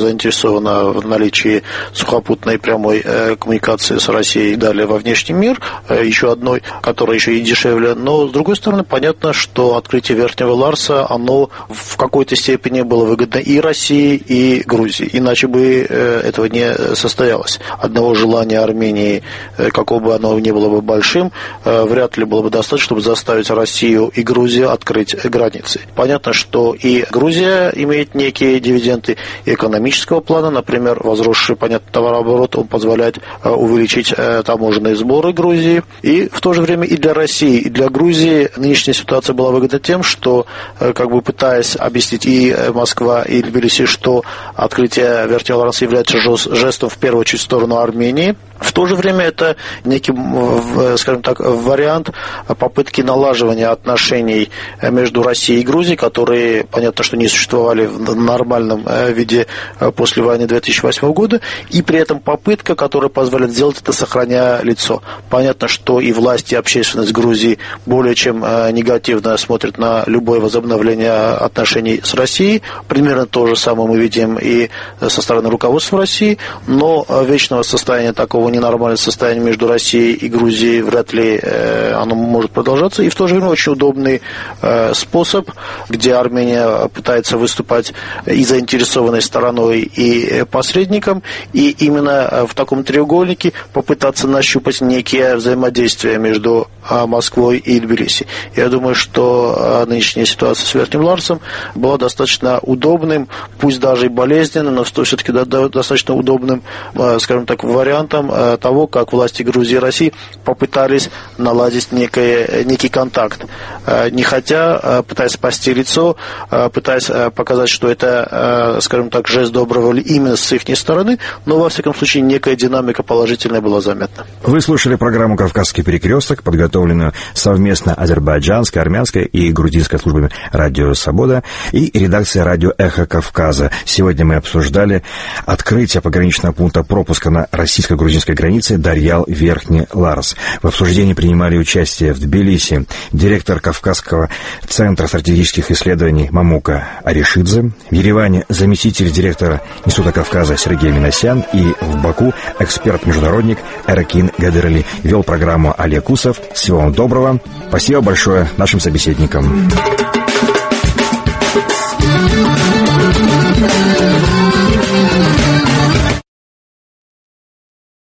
V: заинтересована в наличии сухопутной прямой коммуникации с Россией и далее во внешний мир, еще одной, которая еще и дешевле. Но, с другой стороны, понятно, что открытие Верхнего Ларса, оно в какой-то степени было выгодно и России, и Грузии. Иначе бы этого не состоялось. Одного желания Армении, какого бы оно ни было бы большим, вряд ли было бы достаточно, чтобы заставить Россию и Грузию открыть границы. Понятно, что и Грузия имеет некие дивиденды экономического плана, например, возросший, понятно, товарооборот, он позволяет увеличить таможенные сборы Грузии. И в то же время и для России, и для Грузии нынешняя ситуация была выгодна тем, что, как бы пытаясь объяснить и Москва, и Тбилиси, что открытие Верхнего Ларса является жестом в первую очередь в сторону Армении, в то же время это некий, скажем так, вариант попытки налаживания отношений между Россией и Грузией, которые, понятно, что не существовали в нормальном виде после войны две тысячи восьмого года, и при этом попытка, которая позволяет сделать это, сохраняя лицо. Понятно, что и власть, и общественность Грузии более чем негативно смотрят на любое возобновление отношений с Россией. Примерно то же самое мы видим и со стороны руководства России, но вечного состояния такого ненормального состояния между Россией и Грузией вряд ли э, оно может продолжаться. И в то же время очень удобный э, способ, где Армения пытается выступать и заинтересованной стороной, и посредником, и именно в таком треугольнике попытаться нащупать некие взаимодействия между э, Москвой и Тбилиси. Я думаю, что э, нынешняя ситуация с Верхним Ларсом была достаточно удобным, пусть даже и болезненным, но все-таки достаточно удобным, э, скажем так, вариантом того, как власти Грузии и России попытались наладить некое, некий контакт. Не хотя, пытаясь спасти лицо, пытаясь показать, что это, скажем так, жест доброй воли именно с их стороны, но, во всяком случае, некая динамика положительная была заметна.
T: Вы слушали программу «Кавказский перекресток», подготовленную совместно азербайджанской, армянской и грузинской службами «Радио Свобода» и редакцией «Радио Эхо Кавказа». Сегодня мы обсуждали открытие пограничного пункта пропуска на российско-грузинской границе Дарьял-Верхний Ларс. В обсуждении принимали участие в Тбилиси директор Кавказского центра стратегических исследований Мамука Аришидзе, в Ереване заместитель директора Института Кавказа Сергей Минасян и в Баку эксперт-международник Эракин Гадерли. Вел программу Олег Усов. Всего вам доброго. Спасибо большое нашим собеседникам.